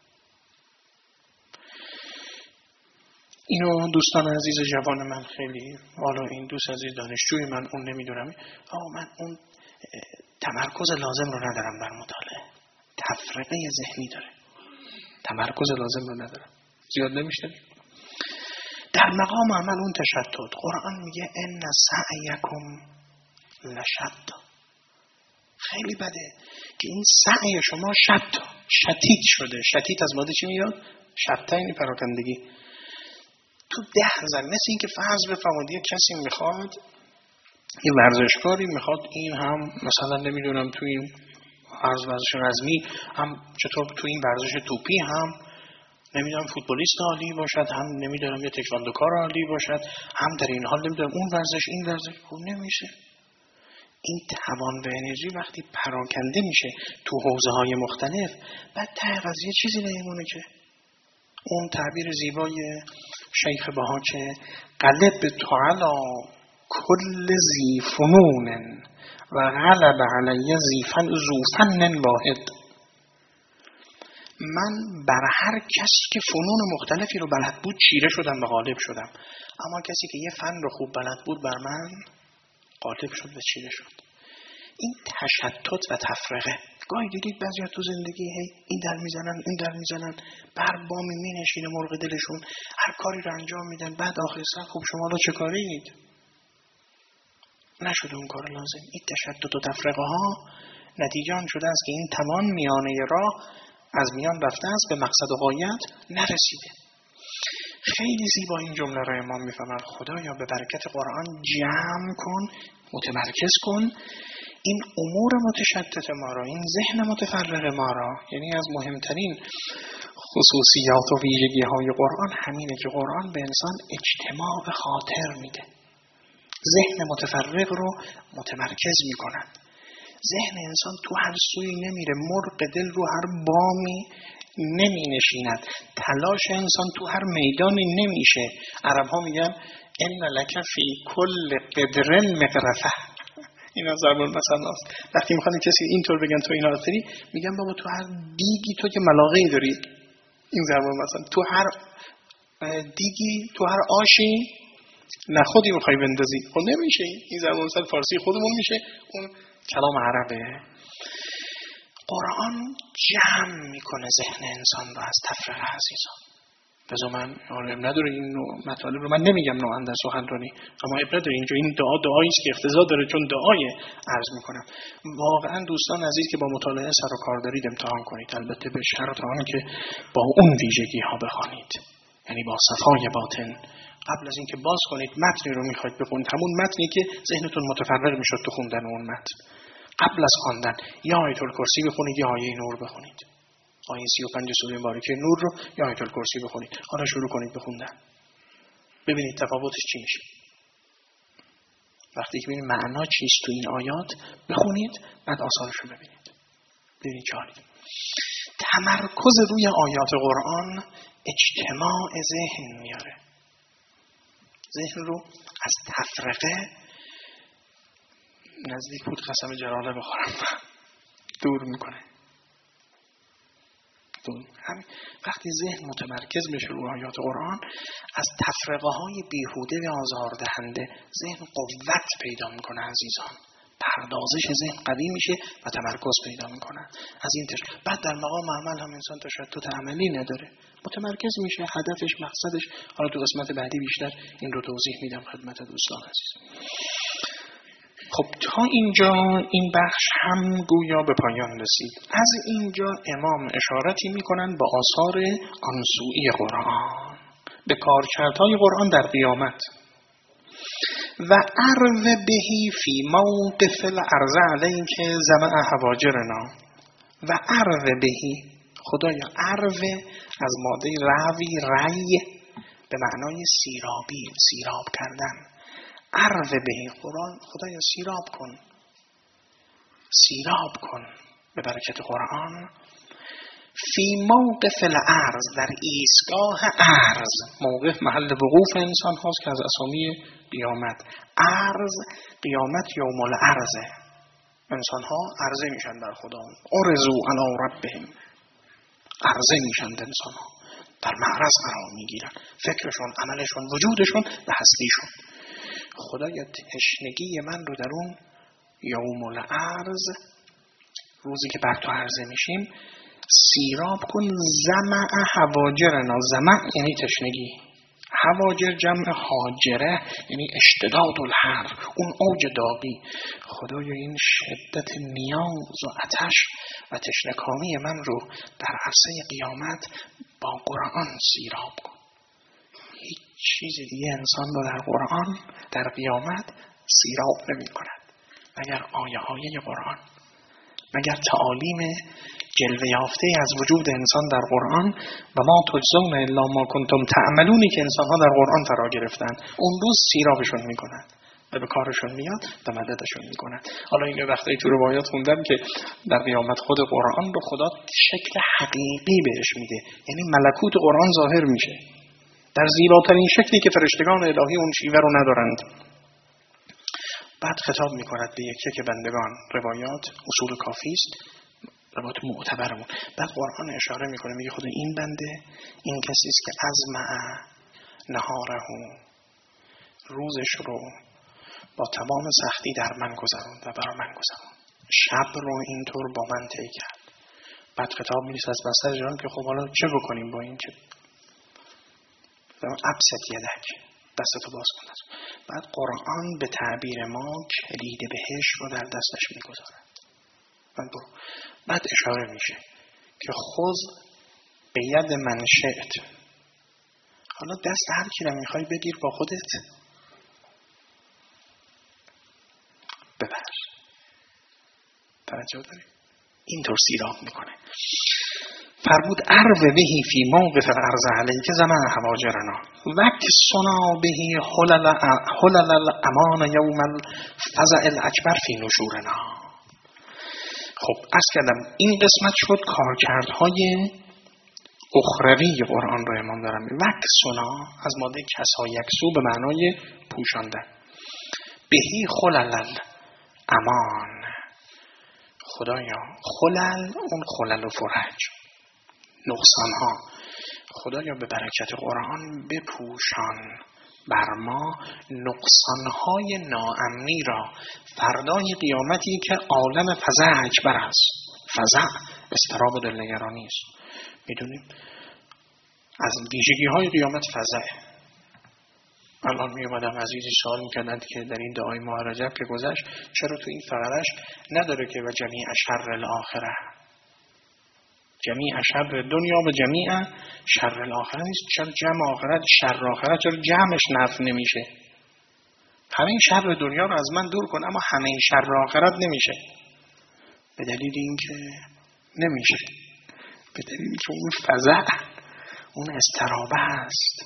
اینو دوستان عزیز جوان من خیلی، حالا این دوست عزیز دانشجوی من، اون نمیدونم، آه من اون تمرکز لازم رو ندارم بر مطالعه، تفرقه ذهنی داره، تمرکز لازم رو ندارم، زیاد نمیشه. در مقام عمل اون تشتت، قرآن میگه ان سعیکم لشتی. خیلی بده که این سعی شما شت شتیت شده. شتیت از ماده چی میاد؟ شت، یعنی پراکندگی. تو ده زن، مثل این که فرض بفرمایید یه کسی میخواد، یه ورزشکاری میخواد این هم مثلا نمیدونم تو این عرض ورزش رزمی هم چطور تو این ورزش توپی هم نمیدونم فوتبالیست عالی باشد، هم نمیدونم یه تکواندوکار عالی باشد، هم در این حال نمیدونم اون ورزش این ورزش. خب نمیشه. این توان و انرژی وقتی پراکنده میشه تو حوزه‌های مختلف، بعد ته قضیه چیزی نمیمونه که اون تعبیر زیبای شیخ بها که قلب تعالی کل ذی فنون و غلب علی ذی فن واحد. من بر هر کسی که فنون مختلفی رو بلد بود چیره شدم و غالب شدم، اما کسی که یه فن رو خوب بلد بود بر من غالب شد و چیره شد. این تشتت و تفرقه. گاهی دیدید بعضیا تو زندگی هی این در میزنن این در میزنن، بر بامی می نشینه مرغ دلشون، هر کاری رو انجام میدن، بعد آخر سر خب شما رو چه کارید؟ نشده اون کار لازم. این تشتت و تفرقه ها نتیجه آن شده است که این توان میانه راه از میان رفته است، به مقصد و غایت نرسیده. خیلی زیبا این جمله را امام میفهمن. خدایا به برکت قرآن جمع کن، متمرکز کن این امور متشتت ما را، این ذهن متفرق ما را. یعنی از مهمترین خصوصیات و ویژگی های قرآن همینه که قرآن به انسان اجتماع خاطر میده، ذهن متفرق رو متمرکز میکنن. ذهن انسان تو هر سوی نمیره، مرغ دل رو هر بامی نمی نشیند، تلاش انسان تو هر میدانی نمیشه. عرب ها میگن ان لک فی کل قدرن مغرفه. اینا ضرب المثل است. وقتی میخوان کسی اینطور بگن تو اینا داری، میگن بابا تو هر دیگی تو که ملاقه‌ای داری. این ضرب المثل. تو هر دیگی، تو هر آشی نه خودی میخوای بندازی، خب نمیشه. این ضرب المثل فارسی خودمون میشه، اون کلام عربه. قرآن جمع میکنه ذهن انسان رو از تفرقه عزیزان. بذار من عالم نداره این نوع مطالب رو من نمیگم نوعا در سخنرانی، اما اب نداره اینجا این دعا دعایی است که اقتضا داره چون دعای عرض میکنم. واقعا دوستان عزیز که با مطالعه سر و کار دارید امتحان کنید، البته به شرط آن که با اون ویژگی ها بخوانید، یعنی با صفای باطن. قبل از اینکه باز کنید متنی رو میخواید بخونید، همون متنی که ذهنتون متفرق میشد تو خوندن اون متن، قبل از خواندن یا آیت الکرسی بخونید یا آیه نور بخونید، آیه سی و پنج سوره مبارکه نور رو یا آیت الکرسی بخونید. حالا شروع کنید بخوندن، ببینید تفاوتش چی میشه. وقتی که ببینید معنا چیست تو این آیات بخونید، بعد آثارش رو ببینید، ببینید چه حالی. تمرکز روی آیات قرآن اجتماع ذهن میاره، ذهن رو از تفرقه نزدیک بود قسم جلاله بخورم دور میکنه. دور. همین وقتی ذهن متمرکز بشه روی آیات قرآن، از تفرقه های بیهوده و آزاردهنده ذهن قوت پیدا میکنه عزیزان. پردازش ذهن قوی میشه و تمرکز پیدا میکنه. از این تش... بعد در مقام عمل هم انسان تشتت عملی نداره، متمرکز میشه، هدفش مقصدش. حالا تو قسمت بعدی بیشتر این رو توضیح میدم خدمت دوستان عزیز. خب تا اینجا این بخش هم گویا به پایان رسید. از اینجا امام اشارتی میکنن به آثار آنسوئی قرآن، به کارکردهای قرآن در قیامت. و عرض بهی فی موقف العرض علیک زمع هواجرنا. و عرض بهی، خدایا عرض از ماده روی ری به معنای سیرابی، سیراب کردن. عرض بهی قرآن، خدایا سیراب کن، سیراب کن به برکت قرآن. فی موقف العرض، در ایستگاه عرض. موقف محل وقوف انسان هاست که از اسامی قیامت. عرض قیامت یوم العرضه، انسان ها عرضه میشن بر خدا. ارزو علی ربهم، عرضه میشن انسان ها، در معرض قرار میگیرن، فکرشون، عملشون، وجودشون و هستیشون. خدایا تشنگی من رو در اون یوم العرض، روزی که بر تو عرضه میشیم، سیراب کن. زمع هواجرنا، زمع یعنی تشنگی، هواجر جمع حاجره یعنی اشتداد الحر، اون اوج داغی. خدایا این شدت نیاز و آتش و تشنکامی من رو در عرصه قیامت با قرآن سیراب کن. هیچ چیز دیگه انسان رو در قرآن در قیامت سیراب نمی کند مگر آیه آیه قرآن، مگر تعالیم جلوه یافته از وجود انسان در قرآن. و ما تجزون الا ما کنتم تعملونی که انسان ها در قرآن فرا گرفتن، اون روز سیرابشون میکنن و به کارشون میاد و مددشون میکنن. حالا این وقتی تو روایات خوندم که در قیامت خود قرآن رو خدا شکل حقیقی بهش میده، یعنی ملکوت قرآن ظاهر میشه در زیباترین شکلی که فرشتگان الهی اون شیوه رو ندارند. بعد خطاب میکند به یکی که بندگان، روایات اصول کافی است، روایات معتبرمون. بعد قرآن اشاره میکنه، میگه خدا این بنده این کسی است که ازمع نهاره، روزش رو با تمام سختی در من گذروند و برای من گذروند، شب رو اینطور با من طی کرد. بعد خطاب میرسه از بستر جان که خب حالا چه بکنیم با این که ابسط یدک، دستتو باز کن. بعد قرآن به تعبیر ما کلید بهشت رو در دستش میگذاره. بعد, بعد اشاره میشه که خذ به ید من شئت حالا دست هر کی رو میخوای بگیر با خودت ببر. توجه داری؟ اینطور سیراب میکنه. فرمود اروه بهی فی موقف الارض علیک زمان حواجرنا وقت سنا بهی حلل حلل الامان یوم الفزع الاکبر فی نشورنا. خب عرض کردم این قسمت شد کارکردهای اخروی قرآن رو امام دارم. وقت سنا از ماده کسا یکسو به معنای پوشاندن. بهی خلل الامان، خدایا خلل اون خلل و فرج نقصان ها، خدایا به برکت قرآن بپوشان بر ما نقصان های ناامنی را فردای قیامتی که عالم فزع اکبر است. فزع اضطراب و دلنگرانی است. میدونیم از ویژگی های قیامت فزعه. الان می اومدم عزیزی سوال میکردند که در این دعای ماه رجب که گذشت چرا تو این فقرش نداره که و جمیع شر الاخره، جمیع شر دنیا و جمیع شر الاخره نیست؟ چرا جمع آخرت شر آخرت چرا جمعش نفع نمیشه؟ همه شر دنیا رو از من دور کن اما همه شر آخرت نمیشه. به دلیل اینکه نمیشه، به دلیل اینکه اون فزع، اون اضطرابه است.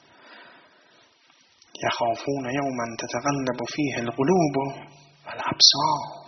یخافون یوما تتقلب فیه القلوب والابصار.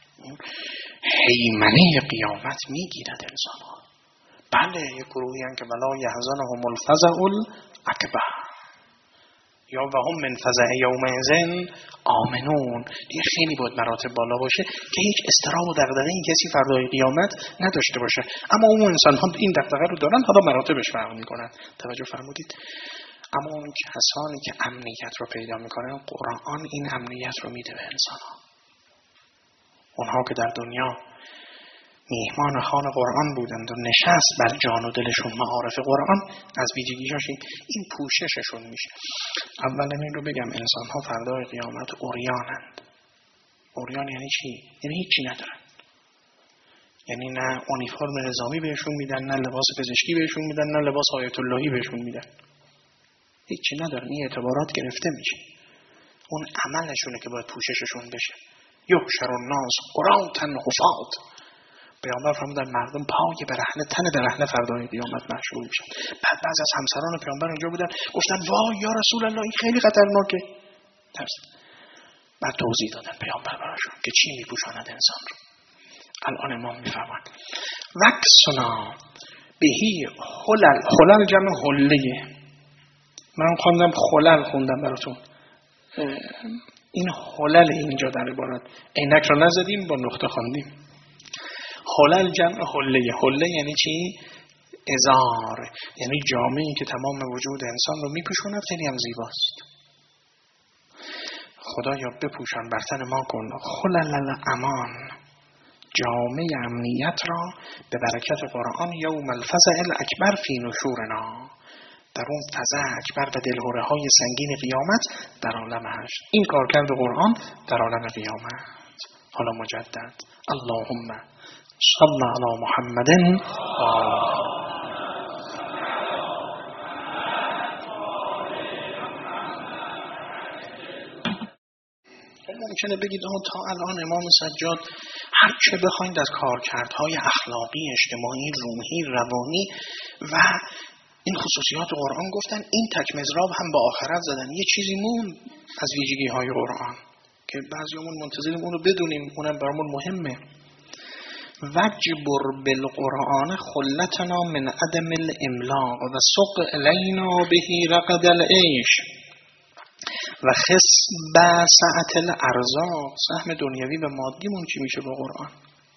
هیمنه قیامت میگیرد انسان ها. بله یک گروهی هستند که ولا یحزنهم الفزع الاکبر یا و هم من فزع یومئذ آمنون. دیگه خیلی باید مراتب بالا باشه که هیچ اضطراب و دغدغه این کسی فردای قیامت نداشته باشه، اما اون انسان ها این دغدغه رو دارن، حالا مراتبش فرق میکنن. توجه فرمودید؟ اما اون کسانی که امنیت رو پیدا میکنن قرآن این امنیت رو میده به انسان ها. اونها که در دنیا میهمان خان قرآن بودند و نشست بر جان و دلشون معارف قرآن، از ویژگی‌هاش این پوشششون میشه. اولا این رو بگم انسان ها فردای قیامت عریانند. عریان یعنی چی؟ یعنی هیچی ندارن. یعنی نه اونیفرم نظامی بهشون میدن، نه لباس پزشکی بهشون میدن، نه لباس آیت اللهی بهشون میدن. هیچی ندارن. این اعتبارات گرفته میشه. اون عملشونه که باید پوشششون بشه. یحشر الناس عراة حفاة. پیامبر فرمودن مردم پای برهنه تن برهنه فردای قیامت محشور میشن. بعد بعضی از همسران پیامبر اونجا بودن گفتن وای یا رسول الله این خیلی خطرناکه. درست. بعد توضیح دادن پیامبر براشون که چی میپوشاند انسان رو. الان امام میفرمان وکسنا بهی خلل. خلل جمع حله. من خوندم خلل خوندم براتون. این خلل اینجا در عبارت عینک رو نزدیم با نقطه خواندیم. خلل جمع حله. حله یعنی چی؟ ازار، یعنی جامه‌ای که تمام وجود انسان رو میپوشوند، خیلی هم زیباست. خدایا بپوشان بر تن ما کن خلل الامان، جامه امنیت را به برکت قرآن یوم الفزع الاکبر فی نشورنا، در اون فزع اکبر و دلهره های سنگین قیامت در عالم حشر. این کارکرد قرآن در عالم قیامت. حالا مجدد اللهم صل علی محمد ممکنه بگید اما تا الان امام سجاد هر چه بخواید از کارکردهای اخلاقی، اجتماعی، روحی، روانی و این خصوصیات قرآن گفتن، این تک مضراب هم با آخرت زدن. یه چیزی مون از ویژگی های قرآن که بعضیمون منتظریم اون رو بدونیم، اونم برامون مهمه. وجبر بالقرآن خلتنا من عدم الاملاق و سق الینا بهی رقد العیش و خص بسعت الارزاق. سهم دنیوی و مادیمون چی میشه با قرآن؟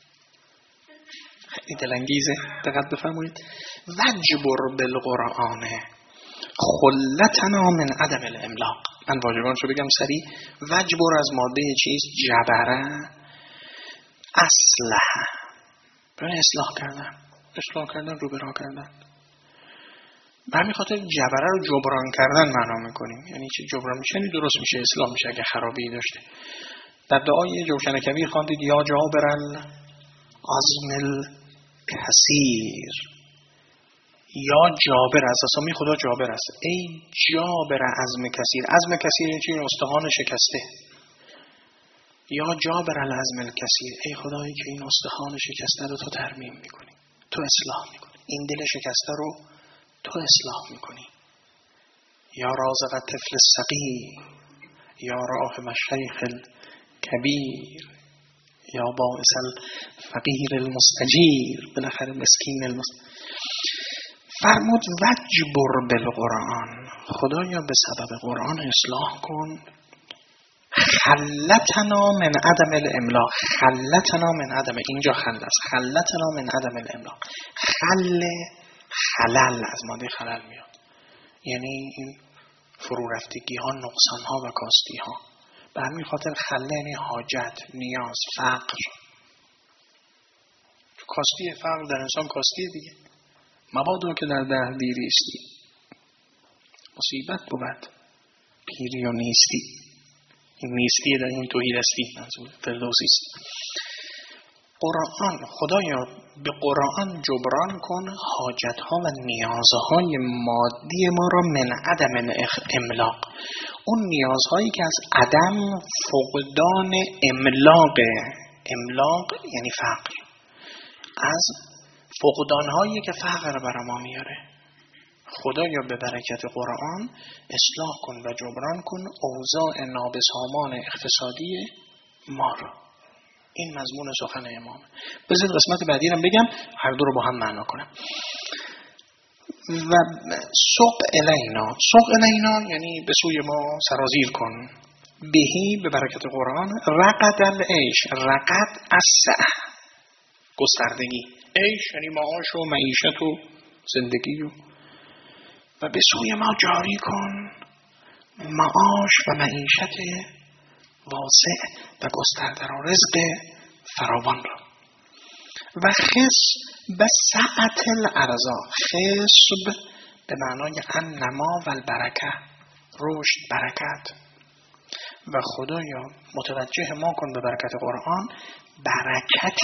خیلی دلانگیزه. دقت بفرمایید. وجبر بالقرآن خلتنا من عدم الاملاق. من واجبانشو بگم سریع. وجبر از ماده چیز؟ جبره، اصلح، برای اصلاح کردن، اصلاح کردن، رو برا کردن. به همین خاطر جبره رو جبران کردن معنا میکنیم. یعنی چی جبران میشه؟ یعنی درست میشه، اصلاح میشه اگه خرابی داشته. در دعای جوشن کبیر خواندید یا جابر العظم الکثیر یا جابر، از اسامی خدا جابر است. ای جابر عزم کثیر. عزم کثیر یعنی چی؟ استخوان شکسته. یا جابر العزم الکثیر، ای خدایی که این استخوان شکسته رو تو ترمیم میکنی، تو اصلاح میکنی، این دل شکسته رو تو اصلاح میکنی. یا رازق الطفل الصغیر، یا راحم الشیخ الکبیر، یا باعث الفقیر المستجیر، بالاخره مسکین المستجیر. فرمود وجبر بالقرآن، خدایا به سبب قرآن اصلاح کن خلتنا من عدم الاملا. خلتنا من عدم، اینجا خل است، خلتنا من عدم الاملا. خل خلل از ماده خلل میاد، یعنی این فرو رفتگی ها، نقصان ها و کاستی ها. به همین خاطر خله یعنی حاجت، نیاز، فقر. کاستی فقر در انسان کاستی دیگه. مبادا که در ده دیری استی مصیبت بود پیری و نیستی. این نیستی در این توحید استی منظور فردوسی است. قرآن، خدایا به قرآن جبران کن حاجت ها و نیازهای مادی ما را من عدم املاق. اون نیازهایی که از عدم فقدان املاق، املاق یعنی فقر، از فقدانهایی که فقر برای ما میاره. خدایا به برکت قرآن اصلاح کن و جبران کن اوضاع نابسامان اقتصادی ما را. این مضمون سخن امام. بذارید قسمت بعدی رو بگم، هر دو رو با هم معنا کنم. و سوق الینا، سوق الینا یعنی به سوی ما سرازیر کن. بهی به برکت قرآن رقد العیش، رقد السعه، گستردگی. عیش یعنی معاش و معیشت و زندگی و و به سوی ما جاری کن معاش و معیشت واسع و گسترده را، رزق فراوان را. و خصب به سعت الارزاق، خصب به معنای النما و البرکه، رشد، برکت. و خدایا متوجه ما کن به برکت قرآن برکت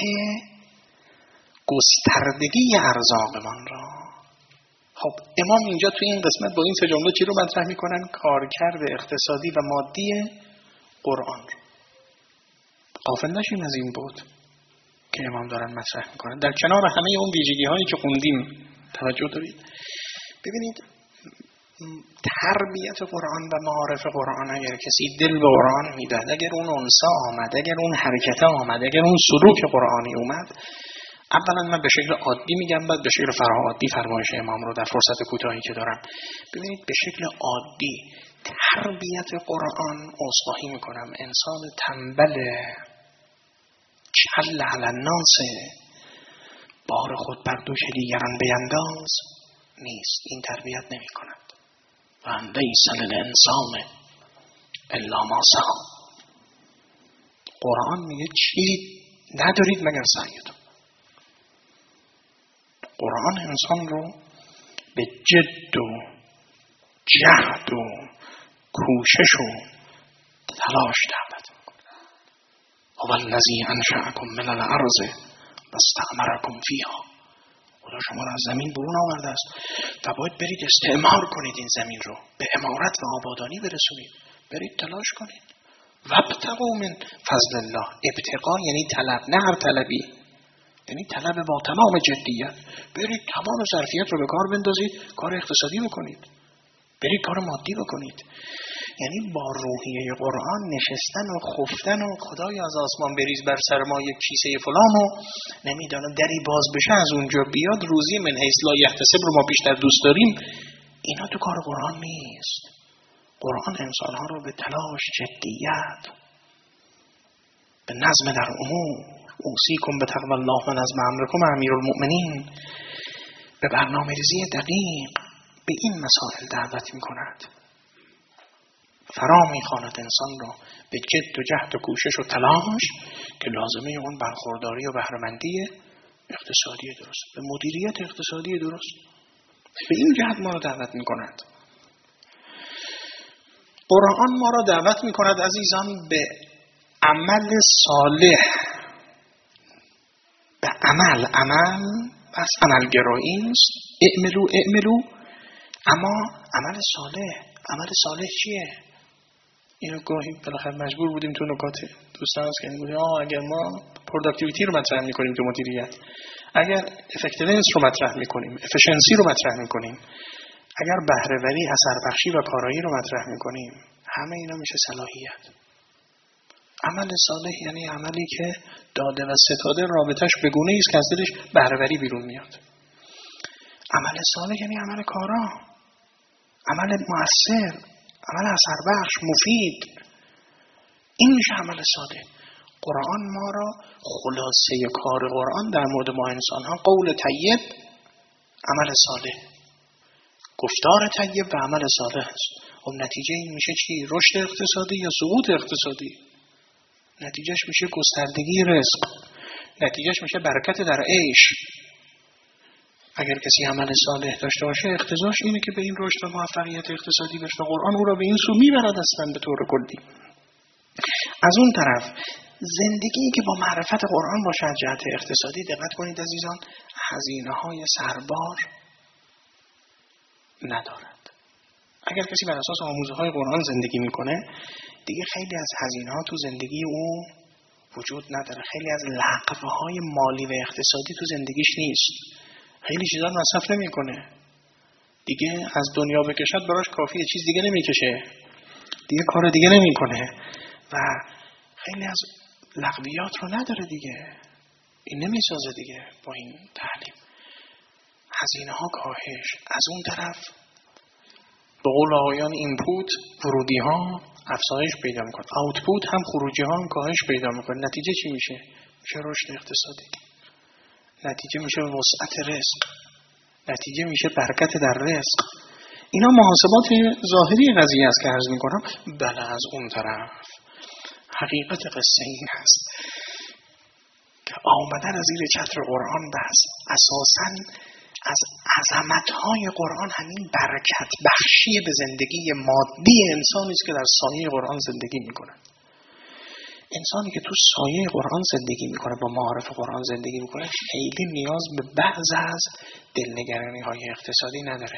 گستردگی ارزاقمان را. خب امام اینجا توی این قسمت با این سه جمله چی رو مطرح میکنن؟ کارکرد اقتصادی و مادی قرآن رو. غافل نشیم از این بود که امام دارن مطرح میکنن. در کنار همه اون ویژگی هایی که خوندیم توجه دارید. ببینید تربیت قرآن و معارف قرآن، اگر کسی دل به قرآن میداد، اگر اون انسا آمد، اگر اون حرکت آمد، اگر اون سلوک قرآنی اومد، اولا من به شکل عادی میگم، بعد به شکل فراعادی فرمایش امام رو در فرصت کوتاهی که دارم. ببینید به شکل عادی تربیت قرآن، عذرخواهی میکنم، انسان تنبل کل علی الناس، بار خود بر دوش دیگران بینداز نیست. این تربیت نمی کند. و لیس للانسان الا ما سعی. قرآن میگه چی ندارید مگر سعیتون. قرآن انسان رو به جد و جهد و کوشش و تلاش دعوت میکنه. هو الذی انشأکم من الارض واستعمرکم فیها. خدا شما را از زمین برون آورده است و باید برید استعمار کنید این زمین رو، به عمارت و آبادانی برسونید. برید تلاش کنید. وابتغوا من فضل الله. ابتغاء یعنی طلب، نه هر طلبی، یعنی طلب با تمام جدیت. برید تمام ظرفیت رو به کار بندازید، کار اقتصادی بکنید، برید کار مادی بکنید. یعنی با روحیه قرآن نشستن و خفتن و خدای از آسمان بریز بر سر ما یک کیسه فلان و نمیدانم دری باز بشه از اونجا بیاد روزی من حیث لا یحتسب رو ما بیشتر دوست داریم، اینا تو کار قرآن نیست. قرآن انسانها رو به تلاش، جدیت، به نظم در امور، اوصیکم به تقوی الله و نظم امرکم امیرالمؤمنین، به برنامه‌ریزی دقیق به این مسائل دعوت می‌کند. فرا می‌خواند انسان را به جد و جهد و کوشش و تلاش که لازمه اون برخورداری و بهره‌مندی اقتصادی درست، به مدیریت اقتصادی درست. به این جهت ما را دعوت می‌کند. قرآن ما را دعوت می‌کند عزیزان به عمل صالح، به عمل، عمل پس عملگرایی نیست، اعملو اعملو، اما عمل صالح. عمل صالح چیه؟ اینو گاهی بالاخره مجبور بودیم تو نکات دوستان هست که میگیم آه اگر ما پروداکتیویتی رو مطرح میکنیم تو مدیریت، اگر افکتیونس رو مطرح میکنیم، افیشنسی رو مطرح میکنیم، اگر بهره وری، اثر بخشی و کارایی رو مطرح میکنیم، همه اینا میشه صلاحیت. عمل صالح یعنی عملی که داده و ستاده رابطش به گونه‌ای است که از دلش بهره وری بیرون میاد. عمل صالح یعنی عمل کارا، عمل مؤثر، عمل اثر بخش، مفید. این میشه عمل صالح. قرآن ما را خلاصه کار قرآن در مورد ما انسان ها قول طیب، عمل صالح، گفتار طیب و عمل صالح است. خب نتیجه این میشه چی؟ رشد اقتصادی یا سقوط اقتصادی؟ نتیجهش میشه گستردگی رزق، نتیجهش میشه برکت در عیش. اگر کسی عمل صالح داشته باشه اقتضاش اینه که به این رشد و موفقیت اقتصادی برسه. قرآن او را به این سو میبرد اصلا به طور کلی. از اون طرف زندگی که با معرفت قرآن باشه از جهت اقتصادی، دقت کنید عزیزان، هزینه های سربار ندارد. اگر کسی بر اساس آموزه های قرآن زندگی میکنه دیگه خیلی از هزینه ها تو زندگی او وجود نداره. خیلی از لغوه های مالی و اقتصادی تو زندگیش نیست. خیلی چیزا مصرف نمیکنه. دیگه از دنیا بکشد براش کافیه، چیز دیگه نمیکشه، دیگه کار دیگه نمیکنه و خیلی از لغویات رو نداره دیگه. این نمیسازه دیگه با این تعلیم. هزینه ها کاهش. از اون طرف به قول آقایان اینپوت، ورودی ها افزایش پیدا میکنه، آوتپوت هم خروجی ها هم کاهش پیدا میکنه. نتیجه چی میشه؟ میشه رشد اقتصادی، نتیجه میشه وسعت رزق، نتیجه میشه برکت در رزق. اینا محاسبات ظاهری قضیه است که عرض میکنم. بله از اون طرف حقیقت قصه این هست که آمدن از زیر چتر قرآن بحث اساساً از عظمت‌های قرآن همین برکت بخشی به زندگی مادی انسانی است که در سایه قرآن زندگی میکنه. انسانی که تو سایه قرآن زندگی میکنه، با معارف قرآن زندگی میکنه، خیلی نیاز به بعض از دلنگرانی‌های اقتصادی نداره.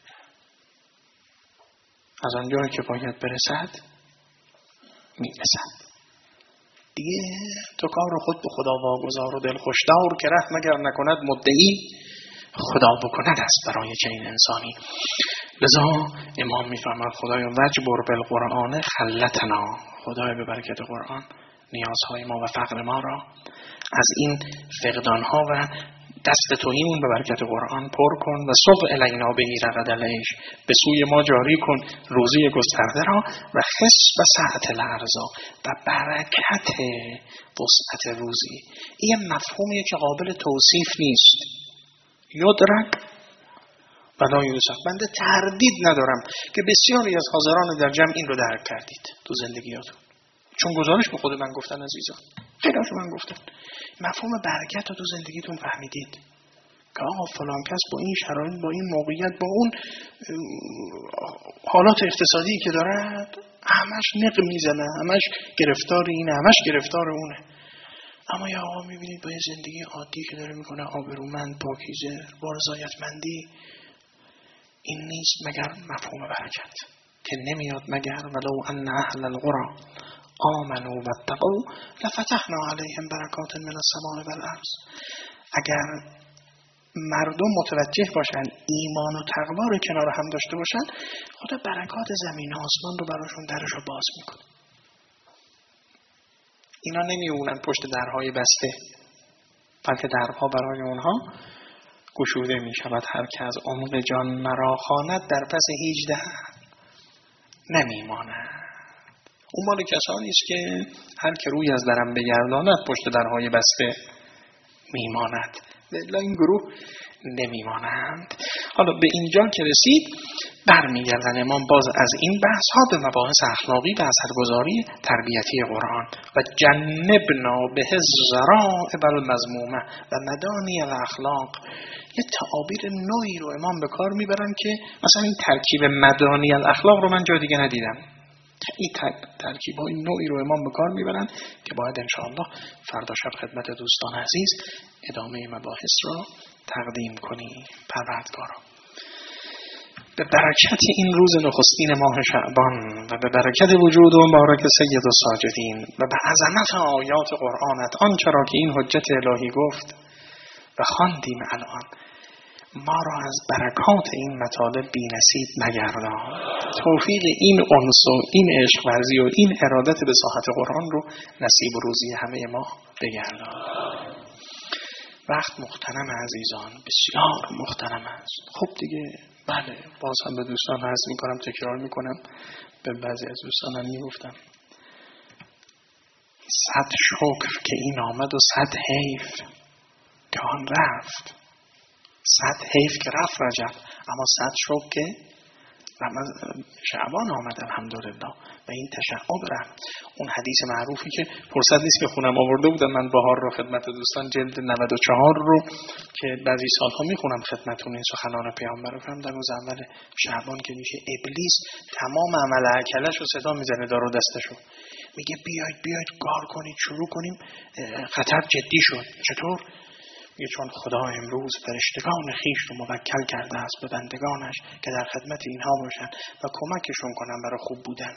از آنجایی که باید برسد میرسد. دیگه تو کار خود به خدا واگذار و دل خوشدار که ره مگر نکند مدعی خدا بکند است برای چنین انسانی. لذا امام میفرماد خدایا وجبر بالقرآن خلتنا، خدای به برکت قرآن نیازهای ما و فقر ما را از این فقدانها و دست توهیمون به برکت قرآن پر کن و صبح الینا به رغد العیش، به سوی ما جاری کن روزی گسترده را و خس و سعت الارزاق و برکت وسعت روزی. این مفهومیه که قابل توصیف نیست. یدرک ولا یوسف. بنده تردید ندارم که بسیاری از حاضران در جمع این رو درک کردید تو زندگیاتون، چون گزارش به خود من گفتن عزیزان، خیلی از من گفتن مفهوم برکت رو تو زندگیتون فهمیدید که آقا فلان کس با این شرایط، با این موقعیت، با اون حالات اقتصادی که دارد همش نق میزنه، همش گرفتار اینه، همش گرفتار اونه. اما یا آقا میبینید با یه زندگی عادی که داره میکنه، آبرومند، پاکیزه، با رضایتمندی، این نیست مگر مفهوم برکت که نمیاد مگر ولو ان اهل القرى آمنوا واتقوا لفتحنا علیهم برکات من السماء والارض. اگر مردم متوجه باشن، ایمان و تقوا رو کنار هم داشته باشن، خدا برکات زمین و آسمان رو براشون درش رو باز میکنه. اینا نمیمونن پشت درهای بسته، بلکه درها برای اونها گشوده می شود. هر که از عمق جان مرا خواند در پس هیجده نمیماند. اون مال کسانی است که هر که روی از درم بگرداند پشت درهای بسته میماند. الا این گروه نمیمانند. حالا به اینجا که رسید برمیگردن امام باز از این بحث ها به مباحث اخلاقی و اثرگذاری تربیتی قرآن و جنبنا به الذرائع المذمومه و مدانی الاخلاق. یه تعابیر نوعی رو امام به کار میبرن که مثلا این ترکیب مدانی الاخلاق رو من جا دیگه ندیدم. این ترکیب‌های نوعی رو امام به کار میبرن که باید انشاءالله فردا شب خدمت دوستان عزیز ادامه مباحث را تقدیم کنی. پروردگارا به برکت این روز نخستین ماه شعبان و به برکت وجود و مبارک سید الساجدین و به عظمت آیات قرآنت آنچه را که این حجت الهی گفت و خواندیم الان، ما را از برکات این مطالب بی نصیب مگردان. توفیق این انس و این عشق ورزی و این ارادت به ساحت قرآن رو نصیب و روزی همه ما بگردان. وقت مغتنم عزیزان، بسیار مغتنم است. خب دیگه بله، باز هم به دوستان عرض میکنم، تکرار میکنم، به بعضی از دوستان هم میگفتم صد شکر که این آمد و صد حیف که آن رفت. صد حیف که رفت رجب، اما صد شکر که شعبان آمد الحمدلله و این تشعب رفت. اون حدیث معروفی که فرصت نیست که خونم آورده بودم من بهار رو خدمت دوستان، جلد نود و چهار رو که بعضی سالها میخونم خدمتون، این سخنان پیامبر رو در روز اول شعبان که میشه ابلیس تمام عمل عکلش رو صدا میزنه دار و دستشو، میگه بیاید بیاید کار کنید، شروع کنیم، خطر جدی شد. چطور؟ میگه چون خدا امروز فرشتگان خیش رو موکل کرده است به بندگانش که در خدمت اینها باشن و کمکشون کنن برای خوب بودن.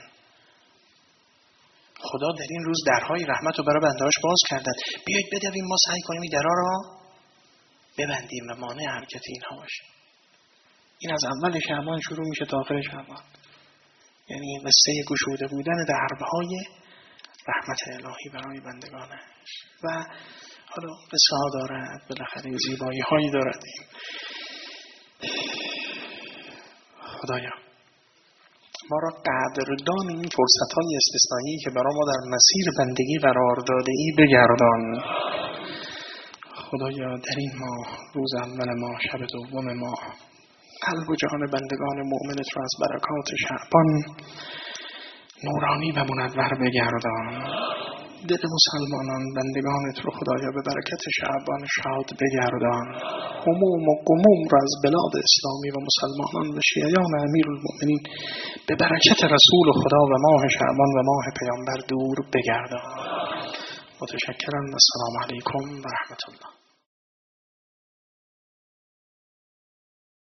خدا در این روز درهای رحمت رو برای بندهاش باز کردن. بیایید بدویم ما سعی کنیم این درها رو ببندیم و مانع حرکت اینها باشه. این از اول شعبان شروع میشه تا آخر شعبان، یعنی قصه گشوده بودن درهای رحمت الهی برای بندگانش. و حالا قصه ها دارد، بالاخره زیبایی هایی دارد. خدایا ما را قدردان این فرصت های استثنایی که برای ما در مسیر بندگی قرار داده ای بگردان. خدایا در این ماه، روز اول ماه، شب دوم ماه، قلب و جان بندگان مؤمنت را از برکات شعبان نورانی و منور بگردان. دل مسلمانان بندگانت رو خدایا به برکت شعبان شاد بگردان. هموم و غموم را از بلاد اسلامی و مسلمانان و شیعیان امیرالمؤمنین به برکت رسول خدا و ماه شعبان و ماه پیامبر دور بگردان. متشکرم. السلام علیکم و رحمت الله.